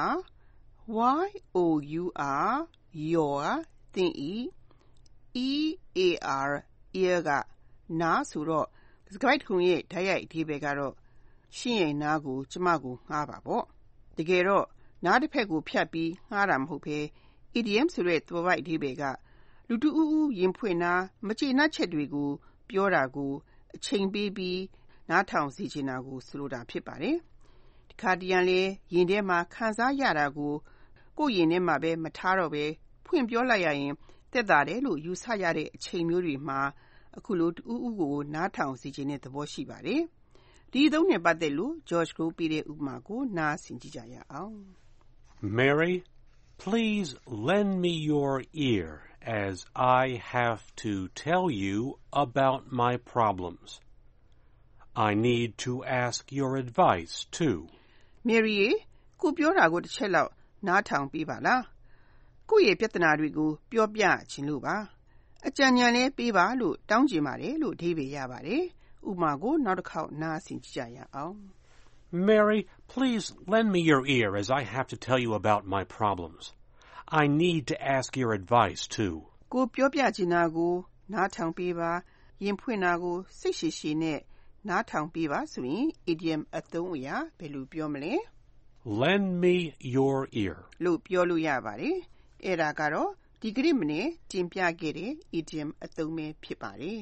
Y-O-U-R your သင်ဤ E-A-R ear ကနားဆိုတော့စကားတစ်ခုရဲ့ဓာတ်ရိုက်အဓိပ္ပာယ်ကတော့ရှင်ရဲ့နားကိုကျမကိုငှားပါပေါ့တကယ်တော့နားတစ်ဖက်ကိုဖြတ်ပြီးငှားတာမဟုတ်ဘဲ idiom ဆိုတဲ့သဘောပိုက်အဓိပ္ပာယ်ကလူတူဦးရင်ဖွင့်တာမကျေနပ်ချက်တွေကိုပြောတာကိုအချိန်ပေးပြီးနားထောင်စီချင်တာကိုဆိုလိုတာဖြစ်ပါတယ်။ဒီခါတရံလေရင်ထဲမှာခံစားရတာကိုကိုယ်ရင်ထဲမှာပဲမထားတော့ပဲဖွင့်ပြောလိုက်ရရင်တက်တာတယ်လို့ယူဆရတဲ့အချိန်မျိုးတွေမှာအခုလိုတူဦးကိုနားထောင်စီချင်တဲ့သဘောရှိပါတယ်။ဒီအသုံးနဲ့ပတ်သက်လို့ George Crow ပြတဲ့ဥပမာကိုနားဆင်ကြည့်ကြရအောင်။ Mary, please lend me your ear as I have to tell you about my problems. I need to ask your advice too. Mary ကိုပြောတာကိုတစ်ချက်လောက်နားထောင်ပေးပါလား။ကိုယ့်ရဲ့ပြဿနာတွေကိုပြောပြချင်လို့ပါ။အကြံဉာဏ်လည်းပေးပါလို့တောင်းချင်ပါတယ်လို့အဓိပ္ပာယ်ရပါတယ်။ဥပမာကိုနောက်တစ်ခေါက်နားဆင်ကြည့်ကြရအောင်။ Mary, please lend me your ear as I have to tell you about my problems. I need to ask your advice too. ကိုပြောပြချင်တာကိုနားထောင်ပေးပါရင်ဖွင့်တာကိုစိတ်ရှိရှိနဲ့နားထောင်ပေးပါဆိုရင် idiom အသုံးအရာဘယ်လိုပြောမလဲ Lend me your ear လို့ပြောလို့ရပါတယ်အဲ့ဒါကတော့ဒီကနေ့မနေ့တင်ပြခဲ့တဲ့ idiom အသုံးပဲဖြစ်ပါတယ်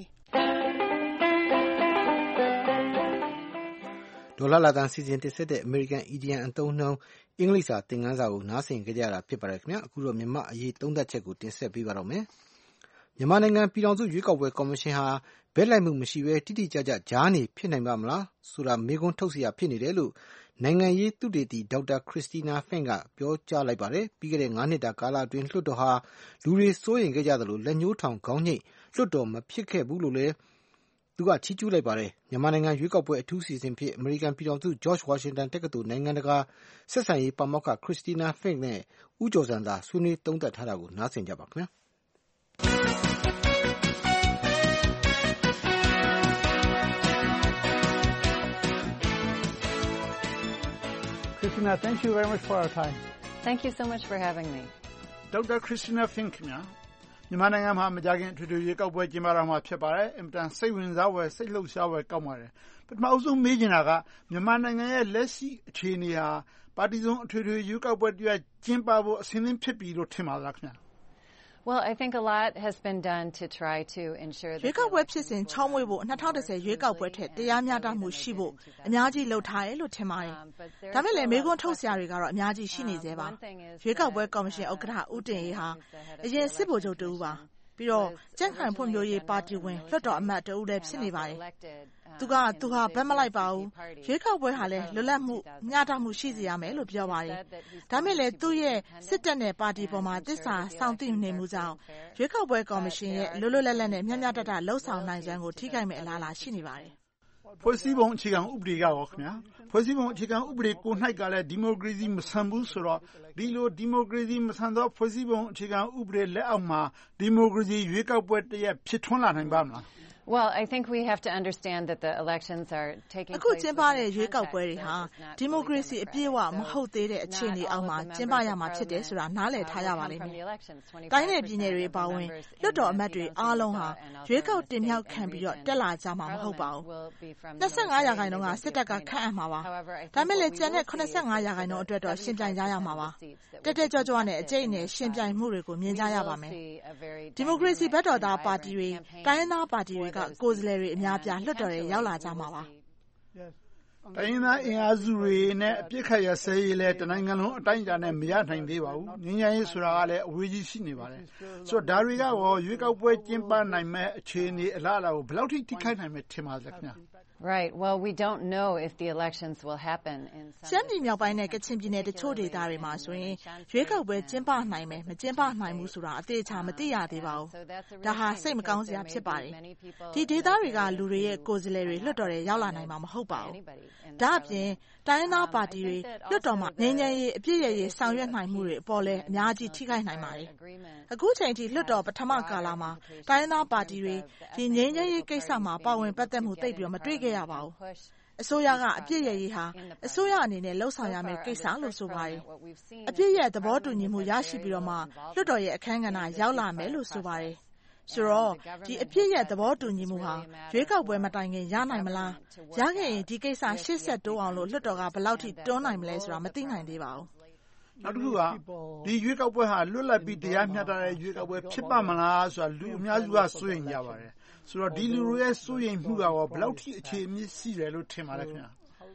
ဒေါ်လာလာတန်စီစဉ်တင်ဆက်တဲ့အမေရိကန်အီဒီယံအသုံးနှုန်းအင်္ဂလိပ်စာသင်ခန်းစာကိုနားဆင်ကြရတာဖြစ်ပါတယ်ခင်ဗျအခုတော့မြန်မာအရေးသုံးသပ်ချက်ကိုတင်ဆက်ပေးပါတော့မယ်မြန်မာနိုင်ငံပြည်ထောင်စုရွေးကောက်ပွဲကော်မရှင်ဟာဘက်လိုက်မှုမရှိဘဲတိတိကျကျကြားနေဖြစ်နိုင်ပါမလားဆိုတာမေးခွန်းထုတ်เสียဖြစ်နေတယ်လို့နိုင်ငံရေးသုတေသီဒေါက်တာခရစ်စတီနာဖင့်ကပြောကြားလိုက်ပါတယ်ပြီးခဲ့တဲ့9နှစ်တာကာလအတွင်းလွှတ်တော်ဟာလူတွေစိုးရိမ်ခဲ့ကြသလိုလက်ညှိုးထောင်ခေါင်းညိတ်လွှတ်တော်မဖြစ်ခဲ့ဘူးလို့လည်းသူကချီးကျူးလိုက်ပါတယ်မြန်မာနိုင်ငံရွေးကောက်ပွဲအထူးစီစဉ်ဖြစ်အမေရိကန်ပြည်ထောင်စု George Washington တက္ကသိုလ်နိုင်ငံတကာဆက်ဆံရေးပါမောက္ခခရစ်စတီနာဖင့်နဲ့ဦးကျော်စံသာဆွေးနွေးသုံးသပ်ထားတာကိုနားဆင်ကြပါခင်ဗျာ Christina, thank you very much for our time. Thank you so much for having me. Dr. Christina Fink မြန်မာနိုင်ငံမှာမကြာခင်အထွေထွေရွေးကောက်ပွဲကျင်းပတော့မှာဖြစ်ပါတယ်။အင်မတန်စိတ်ဝင်စားဖွယ်စိတ်လှုပ်ရှားဖွယ်ကောင်းပါတယ်။ပထမအဆုံးမေးချင်တာကမြန်မာနိုင်ငံရဲ့လက်ရှိအခြေအနေဟာပါတီစုံအထွေထွေရွေးကောက်ပွဲတရားကျင်းပဖို့အဆင်သင့်ဖြစ်ပြီလို့ထင်ပါသလားခင်ဗျာ။ Well, I think a lot has been done to try to ensure that ရွေးကောက်ပွဲဖြစ်စဉ်ချောမွေ့ဖို့2010ရွေးကောက်ပွဲထက်တရားမျှတမှုရှိဖို့အများကြီးလုပ်ထားတယ်လို့ထင်ပါတယ်။ဒါပေမဲ့လည်းမေးခွန်းထုတ်စရာတွေကတော့အများကြီးရှိနေသေးပါ။ရွေးကောက်ပွဲကော်မရှင်ဥက္ကဋ္ဌဦးတင်အေးဟာအရင်စစ်ဗိုလ်ချုပ်တူပါ။ပြီးတော့ကြံ့ခိုင်ဖွံ့ဖြိုးရေးပါတီဝင်လွှတ်တော်အမတ်တဦးလည်းဖြစ်နေပါတယ်သူဟာဘက်မလိုက်ပါဘူးရွေးကောက်ပွဲဟာလည်းလွတ်လပ်မှုမျှတမှုရှိစေရမယ်လို့ပြောပါတယ်ဒါမဲ့လည်းသူ့ရဲ့စစ်တပ်နဲ့ပါတီပေါ်မှာသစ္စာစောင့်သိနေမှုကြောင့်ရွေးကောက်ပွဲကော်မရှင်ရဲ့လွတ်လွတ်လပ်လပ်နဲ့မျှမျှတတလှုပ်ဆောင်နိုင်စွမ်းကိုထိခိုက်မဲ့အလားအလာရှိနေပါတယ်ဖွဲ့စည်းပုံအခြေခံဥပဒေကရောခင်ဗျာဖွဲ့စည်းပုံအခြေခံဥပဒေကို၌ကလည်းဒီမိုကရေစီမဆန်ဘူးဆိုတော့ဒီလိုဒီမိုကရေစီမဆန်သောဖွဲ့စည်းပုံအခြေခံဥပဒေလက်အောက်မှာဒီမိုကရေစီရွေးကောက်ပွဲတရက်ဖြစ်ထွန်းလာနိုင်ပါမလား Well, I think we have to understand that the elections are taking place. အခုကျင်းပတဲ့ရွေးကောက်ပွဲတွေဟာဒီမိုကရေစီအပြည့်အဝမဟုတ်သေးတဲ့အခြေအနေအောက်မှာကျင်းပရမှာဖြစ်တယ်ဆိုတာနားလည်ထားရပါလိမ့်မယ်။တိုင်းနယ်ပြည်နယ်တွေပါဝင်လွှတ်တော်အမတ်တွေအားလုံးဟာရွေးကောက်တင်မြှောက်ခံပြီးတော့တက်လာကြမှာမဟုတ်ပါဘူး။25%ကစစ်တပ်ကခန့်အပ်မှာပါ။ဒါမဲ့လည်းကျန်တဲ့85%အတွက်တော့ရှင်ပြိုင်ကြရမှာပါ။တက်ကြွကြွနဲ့အကျိတ်နဲ့ရှင်ပြိုင်မှုတွေကိုမြင်ကြရပါမယ်။ဒီမိုကရေစီဘက်တော်သားပါတီတွေတိုင်းရင်းသားပါတီတွေကကိုယ်စားလှယ်တွေအများပြားလွှတ်တော်တွေရောက်လာကြမှာပါတိုင်းရင်းသားအင်အားစုတွေနဲ့အပြစ်ခတ်ရစဲရေးလဲတနိုင်ငံလုံးအတိုင်းအတာနဲ့မရနိုင်သေးပါဘူးငြိမ်းချမ်းရေးဆိုတာကလည်းအဝေးကြီးရှိနေပါတယ်ဆိုတော့ဒါတွေကရောရွေးကောက်ပွဲကျင်းပနိုင်မဲ့အခြေအနေအလားအလာကိုဘယ်လောက်ထိထိခိုက်နိုင်မဲ့ထင်ပါလဲခင်ဗျာ Right. Well, we don't know if the elections will happen in some. ရှမ်းပြည်မြောက်ပိုင်းနဲ့ကချင်ပြည်နယ်တချို့ဒေသတွေမှာဆိုရင်ရွေးကောက်ပွဲကျင်းပနိုင်မယ်မကျင်းပနိုင်ဘူးဆိုတာအသေးချာမသိရသေးပါဘူး။ဒါဟာစိတ်မကောင်းစရာဖြစ်ပါတယ်။ဒီဒေသတွေကလူတွေရဲ့ကိုယ်စားလှယ်တွေလွှတ်တော်တွေရောက်လာနိုင်မှာမဟုတ်ပါဘူး။ဒါအပြင်တိုင်းရင်းသားပါတီတွေလွှတ်တော်မှာငြိမ်းချမ်းရေးအပြည့်ရရေးဆောင်ရွက်နိုင်မှုတွေအပေါ်လဲအများကြီးထိခိုက်နိုင်ပါတယ်။အခုချိန်ထိလွှတ်တော်ပထမကာလမှာတိုင်းရင်းသားပါတီတွေဒီငြိမ်းချမ်းရေးကိစ္စမှာပါဝင်ပတ်သက်မှုသိပ်ပြီးမတွေ့ခဲ့ရပါဘူး။အစိုးရကအပြည့်ရရေးဟာအစိုးရအနေနဲ့လှုပ်ဆောင်ရမယ့်ကိစ္စလို့ဆိုပါတယ်။အပြည့်ရဲ့သဘောတူညီမှုရရှိပြီးတော့မှလွှတ်တော်ရဲ့အခမ်းကဏ္ဍရောက်လာမယ်လို့ဆိုပါတယ်။ဆိုတော့ဒီအပြည့်ရဲ့သဘောတူညီမှုဟာရွေးကောက်ပွဲမတိုင်ခင်ရနိုင်မလားရခဲ့ရင်ဒီကိစ္စရှေ့ဆက်တိုးအောင်လို့လွှတ်တော်ကဘယ်လောက်ထိတွန်းနိုင်မလဲဆိုတာမသိနိုင်သေးပါဘူးနောက်တစ်ခုကဒီရွေးကောက်ပွဲဟာလွတ်လပ်ပြီးတရားမျှတတဲ့ရွေးကောက်ပွဲဖြစ်ပါမလားဆိုတာလူအများစုကစိုးရိမ်ကြပါတယ်ဆိုတော့ဒီလူတွေရဲ့စိုးရိမ်မှုကရောဘယ်လောက်ထိအခြေအမြစ်ရှိတယ်လို့ထင်ပါလဲခင်ဗျာ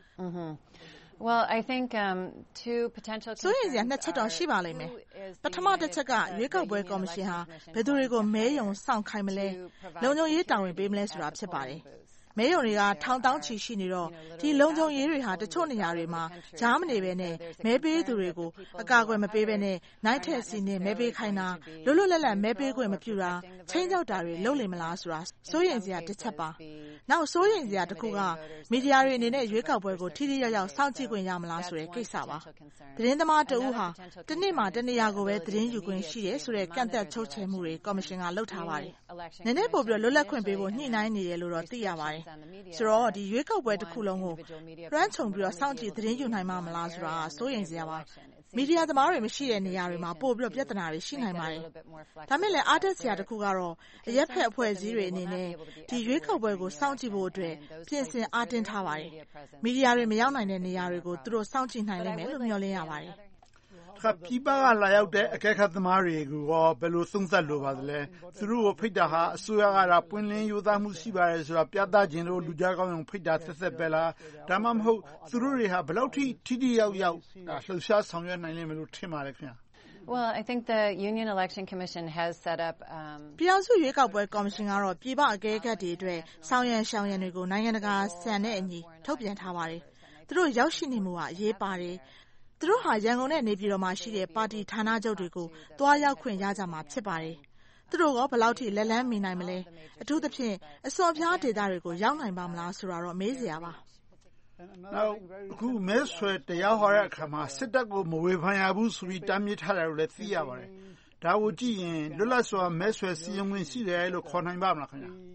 Well, I think two potential ဆိုရင်စရာနှစ်ချက်တော့ရှိပါလိမ့်မယ်။ပထမတစ်ချက်ကရွေးကောက်ပွဲကော်မရှင်ဟာဘယ်သူတွေကိုမဲယုံစောင့်ခိုင်းမလဲလုံခြုံရေးတာဝန်ပေးမလဲဆိုတာဖြစ်ပါတယ်။မဲယုံတွေကထောင်တောင်းချီရှိနေတော့ဒီလုံခြုံရေးတွေဟာတချို့နေရာတွေမှာကြားမနေပဲနဲ့မဲပေးသူတွေကိုအကာအကွယ်မပေးဘဲနဲ့နိုင်ထက်စီနဲ့မဲပေးခိုင်းတာလွတ်လွတ်လပ်လပ်မဲပေးခွင့်မပြုတာချင်းကြောက်တာတွေလုပ်လိမ့်မလားဆိုတာစိုးရိမ်စရာတစ်ချက်ပါနောက်စိုးရိမ်စရာတစ်ခုကမီဒီယာတွေအနေနဲ့ရွေးကောက်ပွဲကိုထိထိရောက်ရောက်စောင့်ကြည့်ခွင့်ရမလားဆိုတဲ့ကိစ္စပါသတင်းသမားတဦးဟာတနေ့မှတနေရာကိုပဲသတင်းယူခွင့်ရှိတယ်ဆိုတဲ့ကန့်သက်ချုပ်ချယ်မှုတွေကော်မရှင်ကလုပ်ထားပါတယ်နည်းနည်းပို့ပြီးလွတ်လပ်ခွင့်ပေးဖို့ညှိနှိုင်းနေတယ်လို့တော့သိရပါတယ်ဆိုတော့ဒီရွေးကောက်ပွဲတစ်ခုလုံးကိုလွှမ်းခြုံပြီးတော့စောင့်ကြည့်သတင်းယူနိုင်မှာမလားဆိုတာစိုးရိမ်စရာပါမီဒီယာသမားတွေမရှိတဲ့နေရာတွေမှာပို့ပြီးပြဿနာတွေရှိနိုင်ပါတယ်ဒါမဲ့လည်းအားတက်စရာတစ်ခုကတော့အရက်ဖက်အဖွဲ့အစည်းတွေအနေနဲ့ဒီရွေးကောက်ပွဲကိုစောင့်ကြည့်ဖို့အတွက်ပြင်ဆင်အားတင်းထားပါတယ်မီဒီယာတွေမရောက်နိုင်တဲ့နေရာတွေကိုသူတို့စောင့်ကြည့်နိုင်လိမ့်မယ်လို့မျှော်လင့်ရပါတယ်ပြည်ပကလာရောက်တဲ့အကဲခတ်သမားတွေကိုရောဘယ်လိုသုံးသပ်လိုပါသလဲသူတို့ကိုဖိတ်တာဟာအစိုးရကပွင့်လင်းရိုးသားမှုရှိပါတယ်ဆိုတာပြသခြင်းလို့လူကြားကောင်းအောင်ဖိတ်တာသက်ပဲလားဒါမှမဟုတ်သူတို့တွေဟာဘယ်လောက်ထိထိရောက်ရောက်လှုပ်ရှားဆောင်ရွက်နိုင်လိမ့်မယ်လို့ထင်ပါလဲခင်ဗျာ Well, I think the Union Election Commission has set up ပြည်အောင်စုရွေးကောက်ပွဲကော်မရှင်ကတော့ပြည်ပအကဲခတ်တွေအတွက်ဆောင်ရွက်ရှောင်ရံတွေကိုနိုင်ငံတကာစံနဲ့အညီထုတ်ပြန်ထားပါတယ်သူတို့ရောက်ရှိနေမှုကအရေးပါတယ်သူတို့ဟာရန်ကုန်နဲ့နေပြည်တော်မှာရှိတဲ့ပါတီဌာနချုပ်တွေကိုတွားရောက်ခွင့်ရကြမှာဖြစ်ပါတယ်။သူတို့ကဘယ်လောက်ထိလက်လန်းမီနိုင်မလဲ။အထူးသဖြင့်အစော်ပြားဒေသတွေကိုရောက်နိုင်ပါမလားဆိုတာတော့မေးစရာပါ။နောက်အခုမဲဆွယ်တရားဟောတဲ့အခါမှာစစ်တပ်ကိုမဝေဖန်ရဘူးဆိုပြီးတားမြစ်ထားတယ်လို့လည်းသိရပါတယ်။ဒါကိုကြည့်ရင်လွတ်လပ်စွာမဲဆွယ်စည်းရုံးခွင့်ရှိတယ်လို့ခေါ်နိုင်ပါမလားခင်ဗျာ။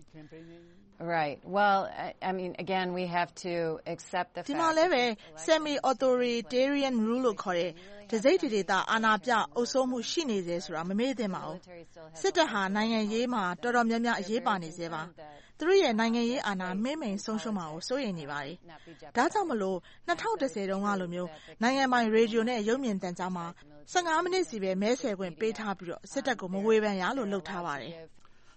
Right. Well, I mean, again, we have to accept the fact. ဒီမှာလည်းပဲ semi-authoritarian rule လို့ခေါ်တဲ့တစိမ့်တဒေသအာဏာပြအုပ်စိုးမှုရှိနေစေဆိုတာမမေ့သင့်ပါဘူး။စစ်တပ်ဟာနိုင်ငံရေးမှာတော်တော်များများအရေးပါနေစေပါ။သူတို့ရဲ့နိုင်ငံရေးအာဏာမိမ့်မိန်ဆုံးရှုံးမှာကိုစိုးရိမ်နေပါတယ်။ဒါကြောင့်မလို့2010တုန်းကလိုမျိုးနိုင်ငံပိုင်ရေဒီယိုနဲ့ရုပ်မြင်သံကြားမှာ15မိနစ်စီပဲမဲဆယ်ခွင့်ပေးထားပြီးတော့စစ်တပ်ကိုမဝေဖန်ရလို့လုပ်ထားပါတယ်။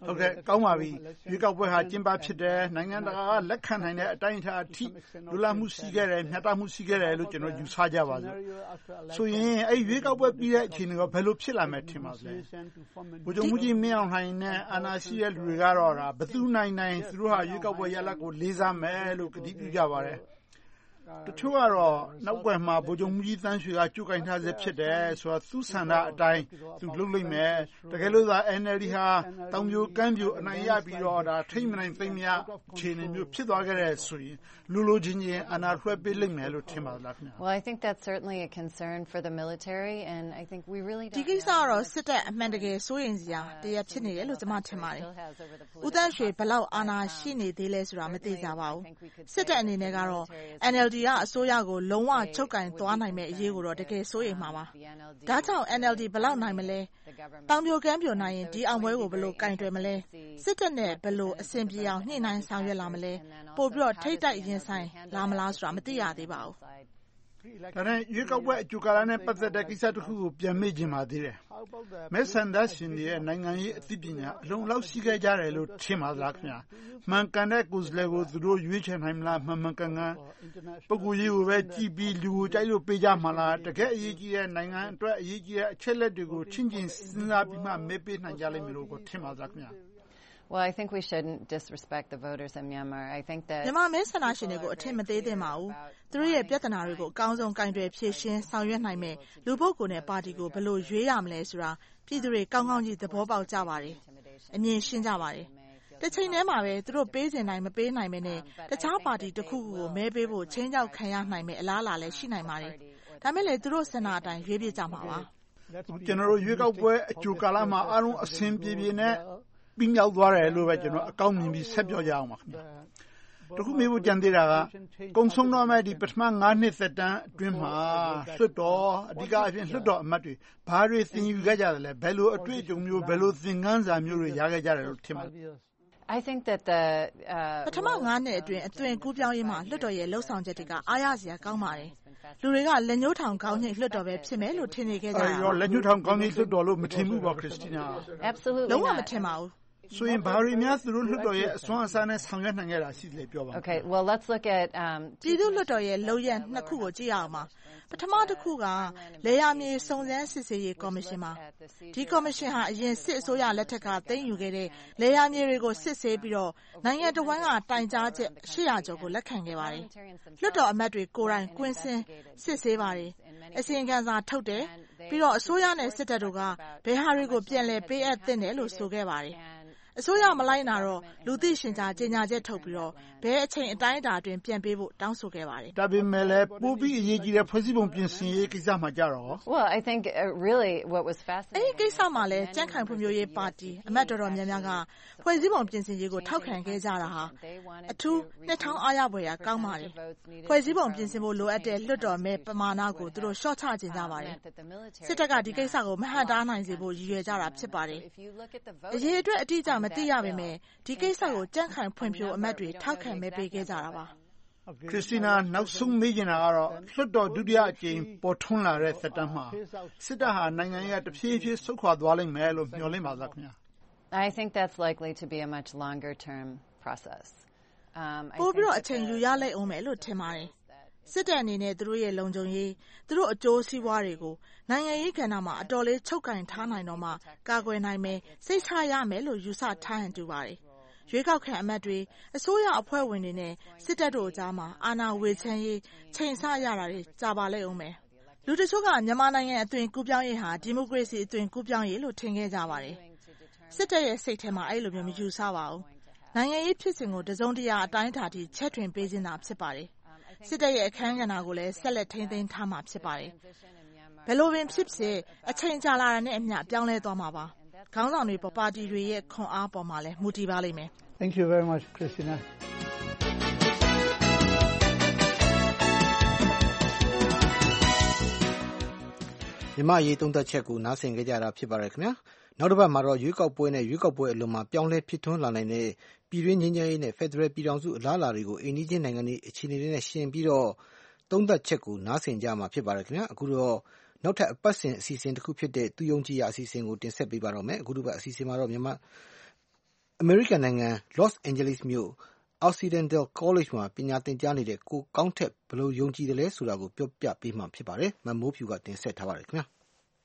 ဟုတ်ကဲ့ကောင်းပါပြီရွေးကောက်ပွဲဟာကျင်းပဖြစ်တယ်နိုင်ငံတကာကလက်ခံနိုင်တဲ့အတိုင်းအတာအထိလူလာမှုရှိခဲ့တယ်မျှတမှုရှိခဲ့တယ်လို့ကျွန်တော်ယူဆကြပါစို့ဆိုရင်အဲ့ရွေးကောက်ပွဲပြီးတဲ့အခြေအနေကဘယ်လိုဖြစ်လာမယ်ထင်ပါလဲဘုရားမူကြီးမင်းအောင်လှိုင်နဲ့အာဏာရှိတဲ့လူတွေကတော့ဒါဘသူနိုင်သူတို့ဟာရွေးကောက်ပွဲရလဒ်ကိုလေးစားမယ်လို့ကတိပြုကြပါတယ်တချို့ကတော့နောက်ွယ်မှာဗိုလ်ချုပ်မှုကြီးတန်းရွှေကကြိုးကင်ထားစေဖြစ်တယ်ဆိုတော့သူ့ဆန္ဒအတိုင်းသူလုပ်လိမ့်မယ်တကယ်လို့သာ NLD ဟာတောင်ပြိုကမ်းပြိုအနိုင်ရပြီးတော့ဒါထိမ့်မနိုင်သိမ့်မရအခြေအနေမျိုးဖြစ်သွားခဲ့တဲ့ဆိုရင်လူလိုချင်းချင်းအနာလွှဲပေးလိမ့်မယ်လို့ထင်ပါလားခင်ဗျာ Well, I think that's certainly a concern for the military and I think we really don't ဒီကိစ္စကတော့စစ်တပ်အမှန်တကယ်စိုးရင်စရာတရားဖြစ်နေတယ်လို့ကျွန်မထင်ပါတယ်ဦးတန်းရွှေဘလောက်အာဏာရှိနေသေးလဲဆိုတာမသိကြပါဘူးစစ်တပ်အနေနဲ့ကတော့ NLD ကအစိုးရကိုလုံးဝချုပ်ကင်သွားနိုင်မဲ့အရေးကိုတော့တကယ်စိုးရိမ်မှာပါဒါကြောင့် NLD ဘလောက်နိုင်မလဲတောင်ပြိုကမ်းပြိုနိုင်ရင်ဒီအောင်ပွဲကိုဘလို့ကင်တွယ်မလဲစစ်တပ်နဲ့ဘလို့အဆင်ပြေအောင်ညှိနှိုင်းဆောင်ရွက်လာမလဲပို့ပြီးတော့ထိတ်တိုက်ရင်ဆိုင်လာမလားဆိုတာမသိရသေးပါဘူးဒါနဲ့ရွေးကောက်ပွဲအကျိုးကာလနဲ့ပတ်သက်တဲ့ကိစ္စတစ်ခုကိုပြန်မေးချင်ပါသေးတယ်မဲဆန္ဒရှင်တွေရဲ့နိုင်ငံရေးအသိပညာအလုံးလောက်ရှိခဲ့ကြတယ်လို့ထင်ပါလားခင်ဗျာမှန်ကန်တဲ့ကိုယ်စားလှယ်ကိုသူတို့ရွေးချယ်နိုင်မလားမှန်ကန်ပုဂ္ဂိုလ်ရေးကိုပဲကြည့်ပြီးလူကိုကြိုက်လို့ပေးကြမှာလားတကယ်အရေးကြီးတဲ့နိုင်ငံအတွက်အရေးကြီးတဲ့အချက်လက်တွေကိုချင်းချင်းစဉ်းစားပြီးမှမဲပေးနိုင်ကြလိမ့်မယ်လို့ထင်ပါလားခင်ဗျာ Well, I think we shouldn't disrespect the voters in Myanmar. I think that မြန်မာမဲဆန္ဒရှင်တွေကိုအထင်မသေးသင့်ပါဘူး။သူတို့ရဲ့ပြဿနာတွေကိုအကောင်းဆုံးကင်တွယ်ဖြေရှင်းဆောင်ရွက်နိုင်မယ်လူပုဂ္ဂိုလ်နဲ့ပါတီကိုဘယ်လိုရွေးရမလဲဆိုတာပြည်သူတွေကောင်းကောင်းကြီးသဘောပေါက်ကြပါတယ်။အမြင်ရှင်းကြပါတယ်။တစ်ချိန်တည်းမှာပဲသူတို့ပေးစင်တိုင်းမပေးနိုင်မနဲ့တခြားပါတီတစ်ခုခုကိုမဲပေးဖို့ချင်းကြောက်ခံရနိုင်မယ်အလားအလာလည်းရှိနိုင်ပါတယ်။ဒါမဲ့လည်းသူတို့ဆန္ဒအတိုင်းရွေးပြကြမှာပါ။ကျွန်တော်တို့ရွေးကောက်ပွဲအကျိုးကာလမှာအားလုံးအဆင်ပြေပြေနဲ့ပြီးမြောက်သွားတယ်လို့ပဲကျွန်တော်အကောင်းမြင်ပြီးဆက်ပြောကြအောင်ပါခင်ဗျာတခုမေးဖို့ကြံသေးတာကကုံဆုံးတော့မဲ့ဒီပထမ9နှစ်သက်တမ်းအတွင်းမှာလွှတ်တော်အဓိကအဖြစ်လွှတ်တော်အမတ်တွေဘာတွေသင်ယူခဲ့ကြတယ်လဲဘယ်လိုအတွေ့အကြုံမျိုးဘယ်လိုသင်ခန်းစာမျိုးတွေရခဲ့ကြတယ်လို့ထင်ပါလဲ I think that the ပထမ9နှစ်အတွင်းအသွင်ကူးပြောင်းရေးမှာလွှတ်တော်ရဲ့လှုပ်ဆောင်ချက်တွေကအားရစရာကောင်းပါတယ်လူတွေကလက်ညှိုးထောင်ကောင်းညိတ်လွှတ်တော်ပဲဖြစ်မယ်လို့ထင်နေခဲ့ကြတာ။လက်ညှိုးထောင်ကောင်းညိတ်လွှတ်တော်လို့မထင်ဘူးပေါ့ခရစ်စတီနာ Absolutely လုံးဝမထင်ပါဘူးဆိုရင်ဘာတွေများသူတို့လွှတ်တော်ရဲ့အစွမ်းအစနဲ့ဆောင်ရွက်နိုင်ခဲ့တာရှိတယ်ပြောပါဦး Okay, well let's look at ပြည်သူ့လွှတ်တော်ရဲ့လုပ်ရက်နှစ်ခုကိုကြည့်ရအောင်ပါပထမတစ်ခုကလေယာမြေစုံစမ်းစစ်ဆေးရေးကော်မရှင်ပါဒီကော်မရှင်ဟာအရင်စစ်အစိုးရလက်ထက်ကသိမ်းယူခဲ့တဲ့လေယာမြေတွေကိုစစ်ဆေးပြီးတော့နိုင်ငံတော်ဝန်ကတိုင်ကြားချက်800ကျော်ကိုလက်ခံခဲ့ပါတယ်လွှတ်တော်အမတ်တွေကိုယ်တိုင်ကွင်းဆင်းစစ်ဆေးပါတယ်အစီရင်ခံစာထုတ်တယ်ပြီးတော့အစိုးရနဲ့စစ်တပ်တို့ကဘယ်ဟာတွေကိုပြန်လည်ပေးအပ်သင့်တယ်လို့ဆိုခဲ့ပါတယ်အစိုးရမလိုက်နာတော့လူသိရှင်ကြားကြေညာချက်ထုတ်ပြီးတော့ဘယ်အချိန်အတိုင်းအတာအတွင်းပြန်ပေးဖို့တောင်းဆိုခဲ့ပါတယ်ဒါပေမဲ့လည်းပိုပြီးအရေးကြီးတဲ့ဖွဲ့စည်းပုံပြင်ဆင်ရေးကိစ္စမှာကြတော့ Well, I think really what was fascinating အဲ့ဒီကိစ္စမှာလည်းကြံ့ခိုင်ဖွံ့ဖြိုးရေးပါတီအမတ်တော်များများကဖွဲ့စည်းပုံပြင်ဆင်ရေးကိုထောက်ခံခဲ့ကြတာဟာအထူးနှစ်ထောင်အားရဖွယ်ရာကောင်းပါတယ်ဖွဲ့စည်းပုံပြင်ဆင်ဖို့လိုအပ်တဲ့လွှတ်တော်မဲပမာဏကိုသူတို့ရှော့ချခြင်းကြပါတယ်စစ်တပ်ကဒီကိစ္စကိုမဟန့်တားနိုင်စေဖို့ရည်ရွယ်ကြတာဖြစ်ပါတယ်အရေးအတွက်အတိအကျမသိရပေမဲ့ဒီကိစ္စကိုကြံ့ခိုင်ဖွံ့ဖြိုးအမတ်တွေထောက်ခံမဲပေးခဲ့ကြတာပါခရစ်စတီနာနောက်ဆုံးမေးချင်တာကတော့လွှတ်တော်ဒုတိယအကြိမ်ပေါ်ထွန်းလာတဲ့သက်တမ်းမှာစစ်တပ်ဟာနိုင်ငံရေးတဖြည်းဖြည်းဆုတ်ခွာသွားလိမ့်မယ်လို့မျှော်လင့်ပါလားခင်ဗျာ I think that's likely to be a much longer term process ပိုပြီးတော့အချိန်ယူရလိုက်အောင်မယ်လို့ထင်ပါတယ်စစ်တပ်အနေနဲ့သူတို့ရဲ့လုံခြုံရေးသူတို့အကျိုးစီးပွားတွေကိုနိုင်ငံရေးကဏ္ဍမှာအတော်လေးချုပ်ကင်ထားနိုင်တော့မှကာကွယ်နိုင်မယ်စိတ်ချရမယ်လို့ယူဆထားဟန်တူပါတယ်ရွေးကောက်ခံအမတ်တွေအစိုးရအဖွဲ့ဝင်တွေနဲ့စစ်တပ်တို့အကြားမှာအာဏာဝေချမ်းရေးချိန်ဆရတာတွေကြာပါလိမ့်အောင်မယ်လူတချို့ကမြန်မာနိုင်ငံအသွင်ကူးပြောင်းရေးဟာဒီမိုကရေစီအသွင်ကူးပြောင်းရေးလို့ထင်ခဲ့ကြပါတယ်စစ်တပ်ရဲ့စိတ်ထဲမှာအဲ့လိုမျိုးမယူဆပါဘူးနိုင်ငံရေးဖြစ်စဉ်ကိုတစုံတရာအတိုင်းအတာထိချက်ထွင်ပေးခြင်းသာဖြစ်ပါတယ်စစ်တပ်ရဲ့အခမ်းကဏ္ဍကိုလည်းဆက်လက်ထိန်းသိမ်းထားမှာဖြစ်ပါတယ်ဘယ်လိုပင်ဖြစ်ဖြစ်အချိန်ကြာလာတဲ့နဲ့အမျှပြောင်းလဲသွားမှာပါခေါင်းဆောင်တွေပါတီတွေရဲ့ခွန်အားပေါ်မှာလည်းမူတည်ပါလိမ့်မယ် Thank you very much Christina မြန်မာရေးသုံးသက်ချက်ကိုနားဆင်ကြကြတာဖြစ်ပါတယ်ခင်ဗျာနောက်တစ်ပတ်မှာတော့ရွေးကောက်ပွဲနဲ့ရွေးကောက်ပွဲအလွန်မှာပြောင်းလဲဖြစ်ထွန်းလာနိုင်တဲ့ပြည်တွင်းငြိမ်းချမ်းရေးနဲ့ဖက်ဒရယ်ပြည်ထောင်စုအလားအလာတွေကိုအိန္ဒိယနိုင်ငံတွေအခြေအနေတွေနဲ့ရှင်ပြီးတော့သုံးသက်ချက်ကိုနားဆင်ကြမှာဖြစ်ပါတယ်ခင်ဗျာအခုတော့နောက်ထပ်အပတ်စဉ်အစီအစဉ်တစ်ခုဖြစ်တဲ့သူယုံကြည်ရာအစီအစဉ်ကိုတင်ဆက်ပေးပါတော့မယ်အခုတစ်ပတ်အစီအစဉ်မှာတော့မြန်မာအမေရိကန်နိုင်ငံ Los Angeles မြို့ Occidental College မှာပညာသင်ကြားနေတဲ့ကိုကောင်းထက်ဘယ်လိုယုံကြည်တယ်လဲဆိုတာကိုပြောပြပေးမှာဖြစ်ပါတယ်။မမိုးဖြူကတင်ဆက်ထားပါတယ်ခင်ဗျာ။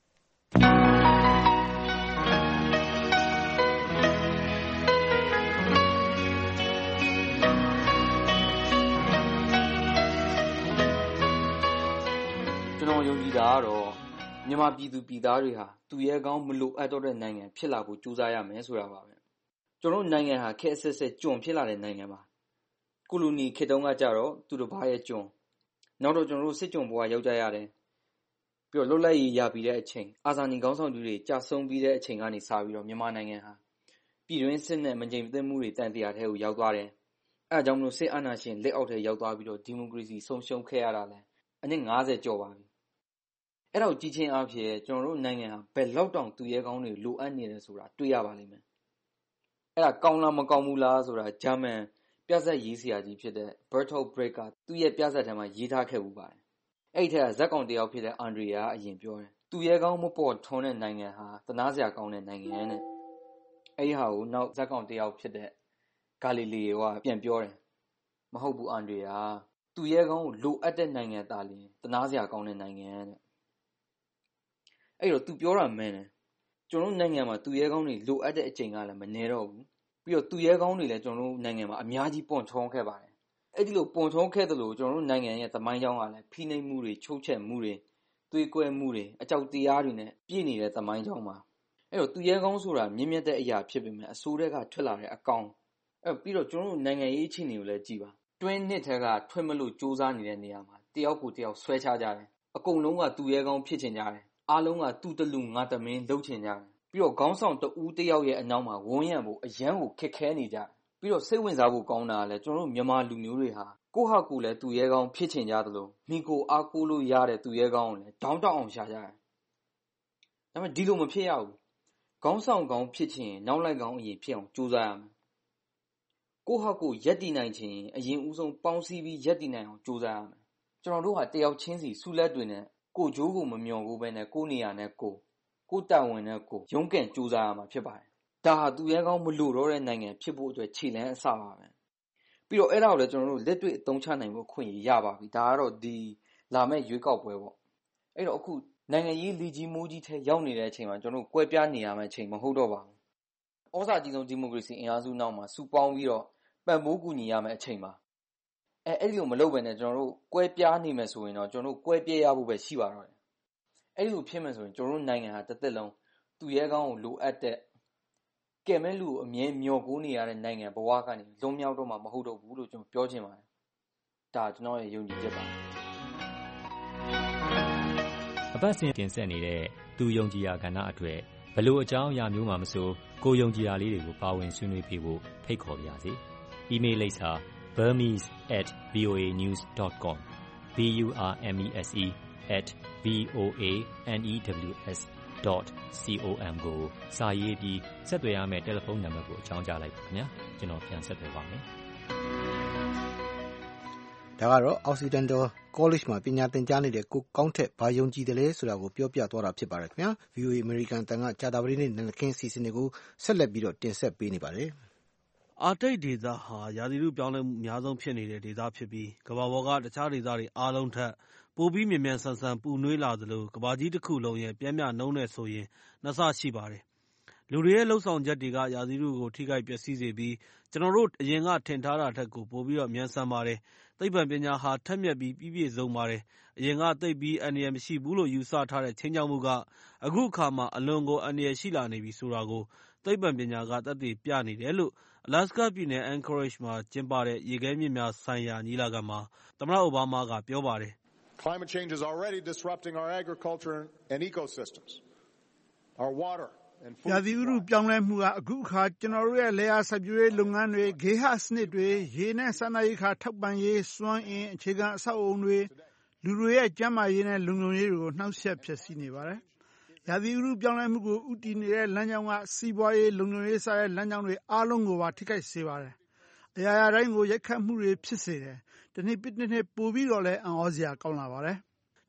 ကျွန်တော်ယုံကြည်တာကတော့မြန်မာပြည်သူပြည်သားတွေဟာသူရဲကောင်းမလိုအပ်တော့တဲ့နိုင်ငံဖြစ်လာဖို့ကြိုးစားရမယ်ဆိုတာပါပဲကျွန်တော်နိုင်ငံဟာခက်အဆက်ဆက်ကျွံဖြစ်လာတဲ့နိုင်ငံပါကိုလိုနီခေတ်တုန်းကကြတော့သူတို့ဘာရဲ့ကျွံနောက်တော့ကျွန်တော်တို့စစ်ကျွံဘဝရောက်ကြရတယ်ပြီးတော့လွတ်လပ်ရေးရပြီးတဲ့အချိန်အာဇာနည်ခေါင်းဆောင်တွေကြာဆုံးပြီးတဲ့အချိန်ကနေစပြီးတော့မြန်မာနိုင်ငံဟာပြည်တွင်းစစ်နဲ့မငြိမ်သက်မှုတွေတန်တရားထဲကိုရောက်သွားတယ်အဲအကြောင်းမလို့စစ်အာဏာရှင်လက်အောက်ထဲရောက်သွားပြီးတော့ဒီမိုကရေစီဆုံးရှုံးခဲ့ရတာလဲအနည်း90ကျော်ပါပြီအဲ့တော့ကြီးချင်းအဖြစ်ကျွန်တော်တို့နိုင်ငံဟာဘယ်လောက်တောင်သူရဲကောင်းတွေလိုအပ်နေတယ်ဆိုတာတွေ့ရပါလိမ့်မယ်အဲ့ဒါကောင်းလားမကောင်းဘူးလားဆိုတာဂျာမန်ပြဿနာရေးဆရာကြီးဖြစ်တဲ့ Bertolt Brecht ကသူ့ရဲ့ပြဿနာထဲမှာရေးထားခဲ့ဘူးပါတယ်အဲ့ဒီထက်ကဇက်ကောင်တယောက်ဖြစ်တဲ့ Andrea အရင်ပြောတယ်သူရဲကောင်းမပေါ်ထွန်းတဲ့နိုင်ငံဟာသနာစရာကောင်းတဲ့နိုင်ငံနဲ့အဲ့ဒီဟာကိုနောက်ဇက်ကောင်တယောက်ဖြစ်တဲ့ Galileo ကပြန်ပြောတယ်မဟုတ်ဘူး Andrea သူရဲကောင်းကိုလိုအပ်တဲ့နိုင်ငံသားလျင်သနာစရာကောင်းတဲ့နိုင်ငံတဲ့အဲ့တော့သူပြောတာမှန်တယ်ကျွန်တော်နိုင်ငံမှာသူရဲကောင်းတွေလိုအပ်တဲ့အချိန်ကလည်းမနေတော့ဘူးပြီးတော့သူရဲကောင်းတွေလည်းကျွန်တော်နိုင်ငံမှာအများကြီးပွန်ထုံးခဲ့ပါတယ်အဲ့ဒီလိုပွန်ထုံးခဲ့သလိုကျွန်တော်နိုင်ငံရဲ့သမိုင်းကြောင်းကလည်းဖိနှိပ်မှုတွေချုပ်ချက်မှုတွေသွေးကွဲမှုတွေအကြောက်တရားတွေနဲ့ပြည့်နေတဲ့သမိုင်းကြောင်းမှာအဲ့တော့သူရဲကောင်းဆိုတာမြင့်မြတ်တဲ့အရာဖြစ်ပေမဲ့အဆိုးတွေကထွက်လာတဲ့အကောင်အဲ့ပြီးတော့ကျွန်တော်နိုင်ငံရေးအခြေအနေကိုလည်းကြည့်ပါတွင်းနှစ်ထဲကထွက်မလို့စူးစမ်းနေတဲ့နေရာမှာတယောက်ကိုတယောက်ဆွဲချကြတယ်အကုန်လုံးကသူရဲကောင်းဖြစ်ချင်ကြတယ်အားလုံးကသူ့တလူငါတမင်းလှုပ်ချင်ကြတယ်ပြီးတော့ခေါင်းဆောင်တဦးတယောက်ရဲ့အနောက်မှာဝန်းရံဖို့အရန်ကိုခက်ခဲနေကြတယ်ပြီးတော့စိတ်ဝင်စားဖို့ကောင်းတာကလည်းကျွန်တော်တို့မြန်မာလူမျိုးတွေဟာကိုယ့်ဟာကိုယ်လည်းသူရဲကောင်းဖြစ်ချင်ကြသလိုမိကိုအားကိုးလို့ရတဲ့သူရဲကောင်းကိုလည်းတောင်းတအောင်ရှာကြတယ်ဒါပေမဲ့ဒီလိုမဖြစ်ရဘူးခေါင်းဆောင်ကောင်းဖြစ်ချင်နောက်လိုက်ကောင်းအရင်ဖြစ်အောင်ကြိုးစားရမယ်ကိုယ့်ဟာကိုယ်ရက်တည်နိုင်ချင်အရင်ဦးဆုံးပေါင်းစည်းပြီးရက်တည်နိုင်အောင်ကြိုးစားရမယ်ကျွန်တော်တို့ဟာတယောက်ချင်းစီဆုလက်တွေနဲ့ကိုဂျိုးကိုမမျောဘူးပဲနဲ့ကိုနေရာနဲ့ကိုတာဝန်နဲ့ကိုရုန်းကန်ကြိုးစားရမှာဖြစ်ပါတယ်ဒါဟာသူရဲကောင်းမလို့တော့တဲ့နိုင်ငံဖြစ်ဖို့အတွက်ခြေလှမ်းအစပါပဲပြီးတော့အဲ့ဒါကိုလည်းကျွန်တော်တို့လက်တွေ့အသုံးချနိုင်ဖို့ခွင့်ရပါပြီဒါကတော့ဒီလာမယ့်ရွေးကောက်ပွဲပေါ့အဲ့တော့အခုနိုင်ငံရေးလီကြီးမိုးကြီးထဲရောက်နေတဲ့အချိန်မှာကျွန်တော်တို့ကွဲပြားနေရမယ့်အချိန်မဟုတ်တော့ပါဘူးဩဇာကြီးဆုံးဒီမိုကရေစီအင်အားစုနောက်မှာစုပေါင်းပြီးတော့ပံ့ပိုးကူညီရမယ့်အချိန်မှာအဲ့ဒီလိုမလုပ်ဘဲနဲ့ကျွန်တော်တို့ကွဲပြားနေမယ်ဆိုရင်တော့ကျွန်တော်တို့ကွဲပြဲရဖို့ပဲရှိပါတော့တယ်အဲ့ဒီလိုဖြစ်မယ်ဆိုရင်ကျွန်တော်တို့နိုင်ငံဟာတစ်သက်လုံးသူရဲကောင်းကိုလိုအပ်တဲ့ကဲမဲ့လူကိုအမြဲမျောကိုးနေရတဲ့နိုင်ငံဘဝကနေလွန်မြောက်တော့မှမဟုတ်တော့ဘူးလို့ကျွန်တော်ပြောချင်ပါတယ်ဒါကျွန်တော်ရဲ့ယုံကြည်ချက်ပါအပတ်စဉ်တင်ဆက်နေတဲ့သူယုံကြည်ရာကဏ္ဍအတွက်ဘယ်လိုအကြောင်းအရာမျိုးမှမဆိုကိုယုံကြည်ရာလေးတွေကိုပါဝင်ဆွေးနွေးပေးဖို့ဖိတ်ခေါ်ပါရစေ။ email လိပ်စာ burmese@voanews.com burmese@voanews.com ကိုစာရေးပြီးဆက်သွယ်ရမယ့်တယ်လီဖုန်းနံပါတ်ကိုအကြောင်းကြားလိုက်ပါခင်ဗျာကျွန်တော်ပြန်ဆက်သွယ်ပါမယ်ဒါကတော့ Occidental College မှာပညာသင်ကြားနေတဲ့ကိုကောင်းထက်ဘာယုံကြည်တယ်လဲဆိုတာကိုပြောပြသွားတာဖြစ်ပါတယ်ခင်ဗျာ VOA American တန်ကကြာသပတေးနေ့နံနက်ခင်းစီစဉ်တွေကိုဆက်လက်ပြီးတော့တင်ဆက်ပေးနေပါတယ်အာတိတ်ဒေသဟာရာသီဥတုပြောင်းလဲမှုအများဆုံးဖြစ်နေတဲ့ဒေသဖြစ်ပြီးကမ္ဘာပေါ်ကတခြားဒေသတွေအားလုံးထက်ပိုပြီးမြန်မြန်ဆန်ဆန်ပူနွေးလာသလိုကမ္ဘာကြီးတစ်ခုလုံးရဲ့ပျမ်းမျှနှုန်းနဲ့ဆိုရင်နှစ်ဆရှိပါတယ်။လူတွေရဲ့လှုပ်ဆောင်ချက်တွေကရာသီဥတုကိုထိခိုက်ပျက်စီးစေပြီးကျွန်တော်တို့အရင်ကထင်ထားတာထက်ကိုပိုပြီးတော့မြန်ဆန်ပါတယ်။သိပ္ပံပညာဟာထက်မြက်ပြီးပြည့်ပြည့်စုံပါတယ်။အရင်ကသိပ်ပြီးအန္တရာယ်မရှိဘူးလို့ယူဆထားတဲ့ခြိမ်းခြောက်မှုကအခုအခါမှာအလွန်ကိုအန္တရာယ်ရှိလာနေပြီဆိုတာကိုသိပ္ပံပညာကသက်သေပြနေတယ်လို့Alaska ပြည်နယ် Anchorage မှာကျင်းပတဲ့ရေခဲမြစ်များဆိုင်ရာညီလာခံမှာသမ္မတအိုဘားမားကပြောပါတယ်။ Climate change is already disrupting our agriculture and ecosystems. Our water and food. ရာသီဥတုပြောင်းလဲမှုကအခုအခါကျွန်တော်တို့ရဲ့လယ်ယာစိုက်ပျိုးရေးလုပ်ငန်းတွေဂေဟစနစ်တွေရေနဲ့စားနပ်ရိက္ခာထောက်ပံ့ရေးစွမ်းအင်အခြေခံအဆောက်အအုံတွေလူတွေရဲ့ကျန်းမာရေးနဲ့လုံခြုံရေးတွေကိုနှောက်ယှက်ဖျက်ဆီးနေပါတယ်။ရာသီဥတုပြောင်းလဲမှုကိုဥတည်နေတဲ့လမ်းကြောင်းကစီးပွားရေးလုံခြုံရေးစတဲ့လမ်းကြောင်းတွေအားလုံးကိုပါထိခိုက်စေပါတယ်။အရာရာတိုင်းကိုရိုက်ခတ်မှုတွေဖြစ်စေတယ်။ဒီနေ့ပြစ်နှစ်ပိုပြီးတော့လည်းအံ့ဩစရာကောင်းလာပါတယ်ဒ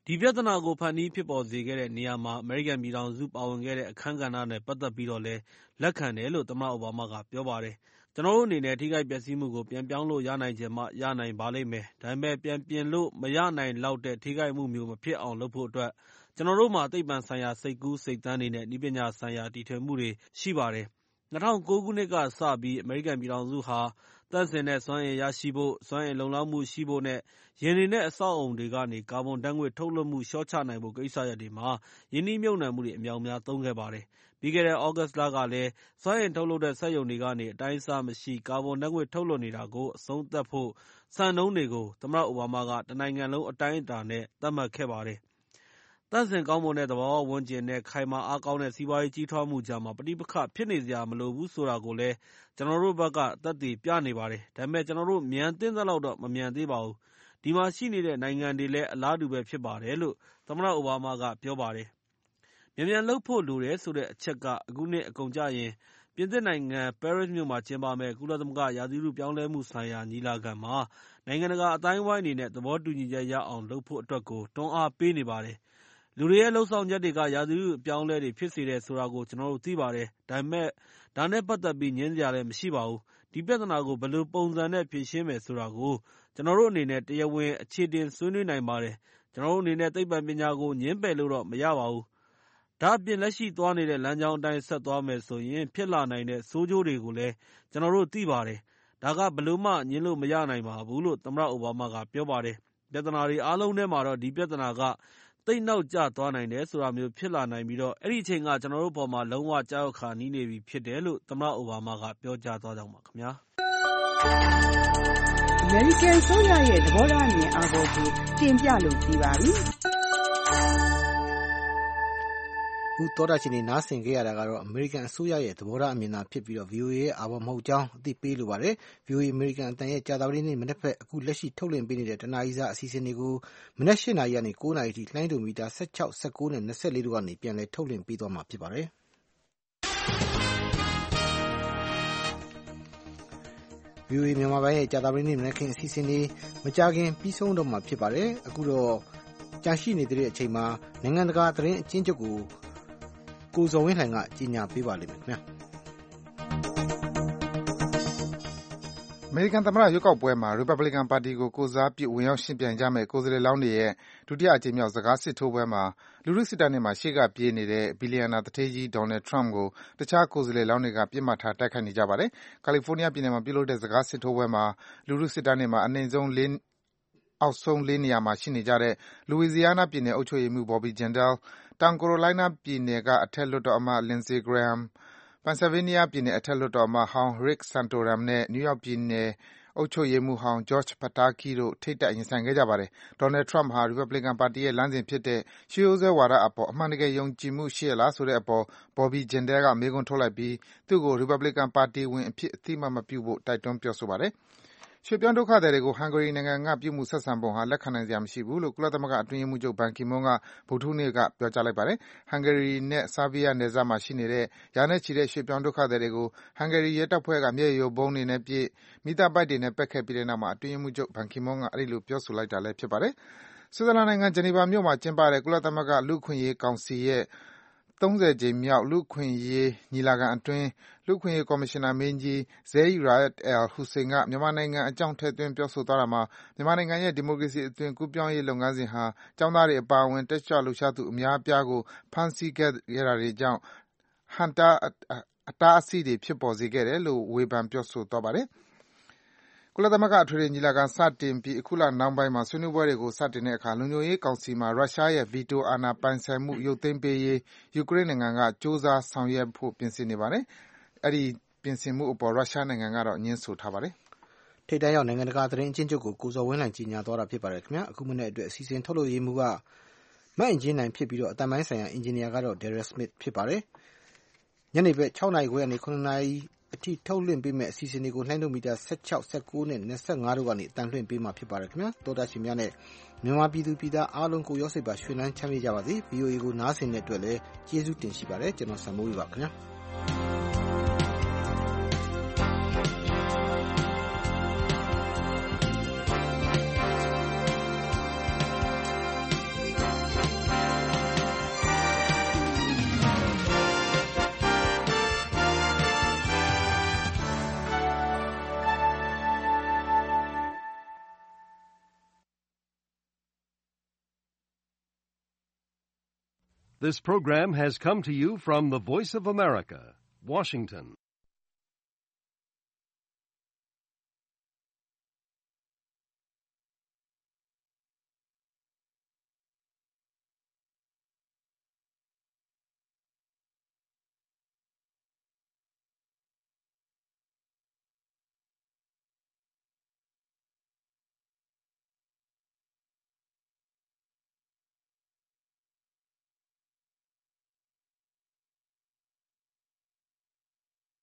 ဒီပြဿနာကိုဖန်တီးဖြစ်ပေါ်စေခဲ့တဲ့နေရာမှာအမေရိကန်ပြည်ထောင်စုပါဝင်ခဲ့တဲ့အခန်းကဏ္ဍနဲ့ပတ်သက်ပြီးတော့လည်းလက်ခံတယ်လို့သမ္မတအိုဘားမားကပြောပါတယ်။ကျွန်တော်တို့အနေနဲ့ထိခိုက်ပျက်စီးမှုကိုပြန်ပြောင်းလို့ရနိုင်ချင်မှရနိုင်ပါလိမ့်မယ်။ဒါပေမဲ့ပြန်ပြင်လို့မရနိုင်လောက်တဲ့ထိခိုက်မှုမျိုးမဖြစ်အောင်လုပ်ဖို့အတွက်ကျွန်တော်တို့မှာသိပ္ပံဆိုင်ရာစိတ်ကူးစိတ်သန်းတွေနဲ့နည်းပညာဆိုင်ရာတီထွင်မှုတွေရှိပါတယ်။2009 ခုနှစ်ကစပြီးအမေရိကန်ပြည်ထောင်စုဟာသန့်စင်တဲ့စွမ်းအင်ရရှိဖို့၊စွမ်းအင်လုံလောက်မှုရှိဖို့နဲ့ယာဉ်တွေနဲ့အဆောက်အအုံတွေကနေကာဗွန်ဓာတ်ငွေ့ထုတ်လွှတ်မှုလျှော့ချနိုင်ဖို့ကိစ္စရပ်တွေမှာရင်းနှီးမြှုပ်နှံမှုတွေအမြောက်အများသုံးခဲ့ပါတယ်။ပြီးခဲ့တဲ့သြဂုတ်လကလည်းစွမ်းအင်ထုတ်လုပ်တဲ့စက်ရုံတွေကနေအတိုင်းအဆမရှိကာဗွန်ဓာတ်ငွေ့ထုတ်လွှတ်နေတာကိုအဆုံးသတ်ဖို့စံနှုန်းတွေကိုသမ္မတအိုဘားမားကတနိုင်ငံလုံးအတိုင်းအတာနဲ့သတ်မှတ်ခဲ့ပါတယ်။သန့်စင်ကောင်းမွန်တဲ့သဘာဝဝန်းကျင်နဲ့ခိုင်မာအားကောင်းတဲ့စီးပွားရေးကြီးထွားမှုကြားမှာပဋိပက္ခဖြစ်နေစရာမလိုဘူးဆိုတာကိုလည်းကျွန်တော်တို့ဘက်ကသက်သေပြနေပါတယ်။ဒါပေမဲ့ကျွန်တော်တို့မြန်သင့်သလောက်တော့မမြန်သေးပါဘူး။ဒီမှာရှိနေတဲ့နိုင်ငံတွေလည်းအလားတူပဲဖြစ်ပါတယ်လို့သမ္မတအိုဘားမားကပြောပါတယ်။မြန်မြန်လုပ်ဖို့လိုတယ်ဆိုတဲ့အချက်ကအခုနှစ်အကုန်ကျရင်ပြင်သစ်နိုင်ငံပဲရစ်မြို့မှာကျင်းပမယ့်ကုလသမဂ္ဂရာသီဥတုပြောင်းလဲမှုဆိုင်ရာညီလာခံမှာနိုင်ငံတကာအသိုင်းအဝိုင်းအနေနဲ့သဘောတူညီချက်ရအောင်လုပ်ဖို့အတွက်ကိုတွန်းအားပေးနေပါတယ်။လူတွေရဲ့လုပ်ဆောင်ချက်တွေကရာသီဥတုအပြောင်းအလဲတွေဖြစ်စေတယ်ဆိုတာကိုကျွန်တော်တို့သိပါတယ်။ဒါပေမဲ့ဒါနဲ့ပတ်သက်ပြီးငြင်းစရာလည်းမရှိပါဘူး။ဒီပြဿနာကိုဘယ်လိုပုံစံနဲ့ဖြေရှင်းမယ်ဆိုတာကိုကျွန်တော်တို့အနေနဲ့တရားဝင်အခြေတင်ဆွေးနွေးနိုင်ပါတယ်။ကျွန်တော်တို့အနေနဲ့သိပ္ပံပညာကိုငြင်းပယ်လို့တော့မရပါဘူး။ဒါ့အပြင်လက်ရှိသွားနေတဲ့လမ်းကြောင်းအတိုင်းဆက်သွားမယ်ဆိုရင်ဖြစ်လာနိုင်တဲ့ဆိုးကျိုးတွေကိုလည်းကျွန်တော်တို့သိပါတယ်။ဒါကဘယ်လိုမှငြင်းလို့မရနိုင်ပါဘူးလို့သမ္မတအိုဘားမားကပြောပါတယ်။ပြဿနာတွေအားလုံးထဲမှာတော့ဒီပြဿနာကသိပ်နောက်ကျသွားနိုင်တယ်ဆိုတာမျိုးဖြစ်လာနိုင်ပြီးတော့အဲ့ဒီအချိန်ကကျွန်တော်တို့ပေါ်မှာလုံးဝကြောက်ခါနီးနေပြီဖြစ်တယ်လို့သမ္မတအိုဘားမားကပြောကြားသွားကြောင်းပါခင်ဗျာ။ American ဆိုရရဲ့သဘောထားအမြင်အာဘော်ကိုတင်ပြလို့ပြီးပါပြီ။ခုသောတာရှင်တွေနားဆင်ခဲ့ရတာကတော့အမေရိကန်အစိုးရရဲ့သဘောထားအမြင်သာဖြစ်ပြီးတော့ VOA ရဲ့အာဘော်မဟုတ်ကြောင်းအသိပေးလိုပါတယ်။ VOA အမေရိကန်အတန်ရဲ့ကြာသပတေးနေ့မနက်ဖြန်အခုလက်ရှိထုတ်လွှင့်ပေးနေတဲ့တနားရီစာအစီအစဉ်တွေကိုမနက် 8 နာရီကနေ9 နာရီထိလှိုင်းဒိုမီတာ16, 19နဲ့24တို့ကနေပြန်လည်ထုတ်လွှင့်ပေးသွားမှာဖြစ်ပါတယ်။ VOA မြန်မာပိုင်းရဲ့ကြာသပတေးနေ့မနက်ခင်းအစီအစဉ်တွေမကြာခင်ပြီးဆုံးတော့မှာဖြစ်ပါတယ်။အခုတော့ကြာရှိနေတဲ့အချိန်မှာနိုင်ငံတကာသတင်းအကျဉ်းချုပ်ကိုကိုဇော်ဝင်းလှိုင်ကကြီးညာပေးပါလိမ့်မယ်ခင်ဗျာ။အမေရိကန်သမ္မတရွေးကောက်ပွဲမှာ Republican ပါတီကိုကိုယ်စားပြုဝင်ရောက်ယှဉ်ပြိုင်ကြမယ့်ကိုယ်စားလှယ်လောင်းတွေရဲ့ဒုတိယအကြိမ်မြောက်စကားစစ်ထိုးပွဲမှာလူထုစစ်တမ်းတွေမှာရှေ့ကပြေးနေတဲ့ဘီလီယံနာသူဌေးကြီး Donald Trump ကိုတခြားကိုယ်စားလှယ်လောင်းတွေကပစ်မှတ်ထားတိုက်ခိုက်နေကြပါတယ်။ California ပြည်နယ်မှာပြုလုပ်တဲ့စကားစစ်ထိုးပွဲမှာလူထုစစ်တမ်းတွေမှာအောက်ဆုံး 4 နေရာမှာရှိနေကြတဲ့ Louisiana ပြည်နယ်အုပ်ချုပ်ရေးမှူး Bobby Jindal, တောင် Carolina ပြည်နယ်ကအထက်လွှတ်တော်အမတ် Lindsey Graham, Pennsylvania ပြည်နယ်အထက်လွှတ်တော်အမတ်ဟောင်း Rick Santorum နဲ့ New York ပြည်နယ်အုပ်ချုပ်ရေးမှူးဟောင်း George Pataki တို့ထိပ်တိုက်ရင်ဆိုင်ခဲ့ကြပါတယ်။ Donald Trump ဟာ Republican ပါတီရဲ့လမ်းစဉ်ဖြစ်တဲ့ရှေးရိုးစွဲဝါဒအပေါ်အမှန်တကယ်ယုံကြည်မှုရှိရဲ့လားဆိုတဲ့အပေါ် Bobby Jindal ကမေးခွန်းထုတ်လိုက်ပြီးသူ့ကို Republican ပါတီဝင်အဖြစ်အသိအမှတ်မပြုဖို့တိုက်တွန်းပြောဆိုပါတယ်။ ရွှေ့ပြောင်းဒုက္ခသည်တွေကို Hungary နိုင်ငံကပြုမူဆက်ဆံပုံဟာလက်ခံနိုင်စရာမရှိဘူးလို့ကုလသမဂ္ဂအတွင်းရေးမှူးချုပ် Ban Ki-moon ကဗုဒ္ဓဟူးနေ့ကပြောကြားလိုက်ပါတယ်။ Hungary နဲ့ Serbia နယ်စပ်မှာရှိနေတဲ့ရာနဲ့ချီတဲ့ရွှေ့ပြောင်းဒုက္ခသည်တွေကို Hungary ရဲတပ်ဖွဲ့ကမျက်ရည်ယိုဗုံးတွေနဲ့ပစ်၊မီးသတ်ပိုက်တွေနဲ့ပက်ခဲ့ပြီးတဲ့နောက်အတွင်းရေးမှူးချုပ် Ban Ki-moon ကအဲဒီလိုပြောဆိုလိုက်တာလည်းဖြစ်ပါတယ်။ ဆွစ်ဇာလန်နိုင်ငံ ဂျနီဗာမြို့မှာကျင်းပတဲ့ကုလသမဂ္ဂလူ့အခွင့်အရေးကောင်စီရဲ့ 30 ကြိမ်မြောက်လူ့အခွင့်အရေးညီလာခံအတွင်းလူ့အခွင့်အရေးကော်မရှင်နာမင်းကြီး Zeid Ra'ad al-Hussein ကမြန်မာနိုင်ငံအကြောင်းထည့်သွင်းပြောဆိုသွားတာမှာမြန်မာနိုင်ငံရဲ့ဒီမိုကရေစီအသွင်ကူးပြောင်းရေးလုပ်ငန်းစဉ်ဟာကျောင်းသားတွေအပါအဝင်တက်ကြွလှုပ်ရှားသူအများအပြားကိုဖမ်းဆီးခဲ့တာတွေကြောင့်အဟန့်အတားအဆီးတွေဖြစ်ပေါ်စေခဲ့တယ်လို့ဝေဖန်ပြောဆိုသွားပါတယ်။ ကုလသမဂ္ဂအထွေထွေညီလာခံစတင်ပြီးအခုလနှောင်းပိုင်းမှာဆွေးနွေးပွဲတွေကိုစတင်တဲ့အခါလုံခြုံရေးကောင်စီမှာရုရှားရဲ့ဗီတိုအာဏာပိုင်ဆိုင်မှုရုပ်သိမ်းပေးရေးယူကရိန်းနိုင်ငံကကြိုးစားဆောင်ရွက်ဖို့ပြင်ဆင်နေပါတယ်။အဲဒီပြင်ဆင်မှုအပေါ်ရုရှားနိုင်ငံကတော့ငြင်းဆိုထားပါတယ်။ထိပ်တန်းရောက်နိုင်ငံတကာသတင်းအကျဉ်းချုပ်ကိုကိုဇော်ဝင်းလှိုင်ကြီးညာသွားတာဖြစ်ပါတယ်ခင်ဗျာ။အခုမနေ့အတွက်အစီအစဉ်ထုတ်လုပ်ရေးမှူးကမတ်အင်ဂျင်နိုင်ဖြစ်ပြီးတော့အတန်ပိုင်းဆိုင်ရာအင်ဂျင်နီယာကတော့ Derek Smith ဖြစ်ပါတယ်။ညနေဘက်6 နာရီခွဲကနေ9 နာရီအထိထုတ်လွှင့်ပေးမယ့်အစီအစဉ်တွေကိုလှိုင်းဒိုမီတာ16, 19နဲ့25တို့ကနေအတန်လွှင့်ပေးမှာဖြစ်ပါတယ်ခင်ဗျာ။သောတာရှင်များနဲ့မြန်မာပြည်သူပြည်သားအားလုံးကိုရောစိတ်ပါရွှင်လန်းချမ်းမြေ့ကြပါစေ VOA ကိုနားဆင်တဲ့အတွက်လည်းကျေးဇူးတင်ရှိပါတယ်ကျွန်တော်ဆံမိုးပါခင်ဗျာ။ This program has come to you from the Voice of America, Washington.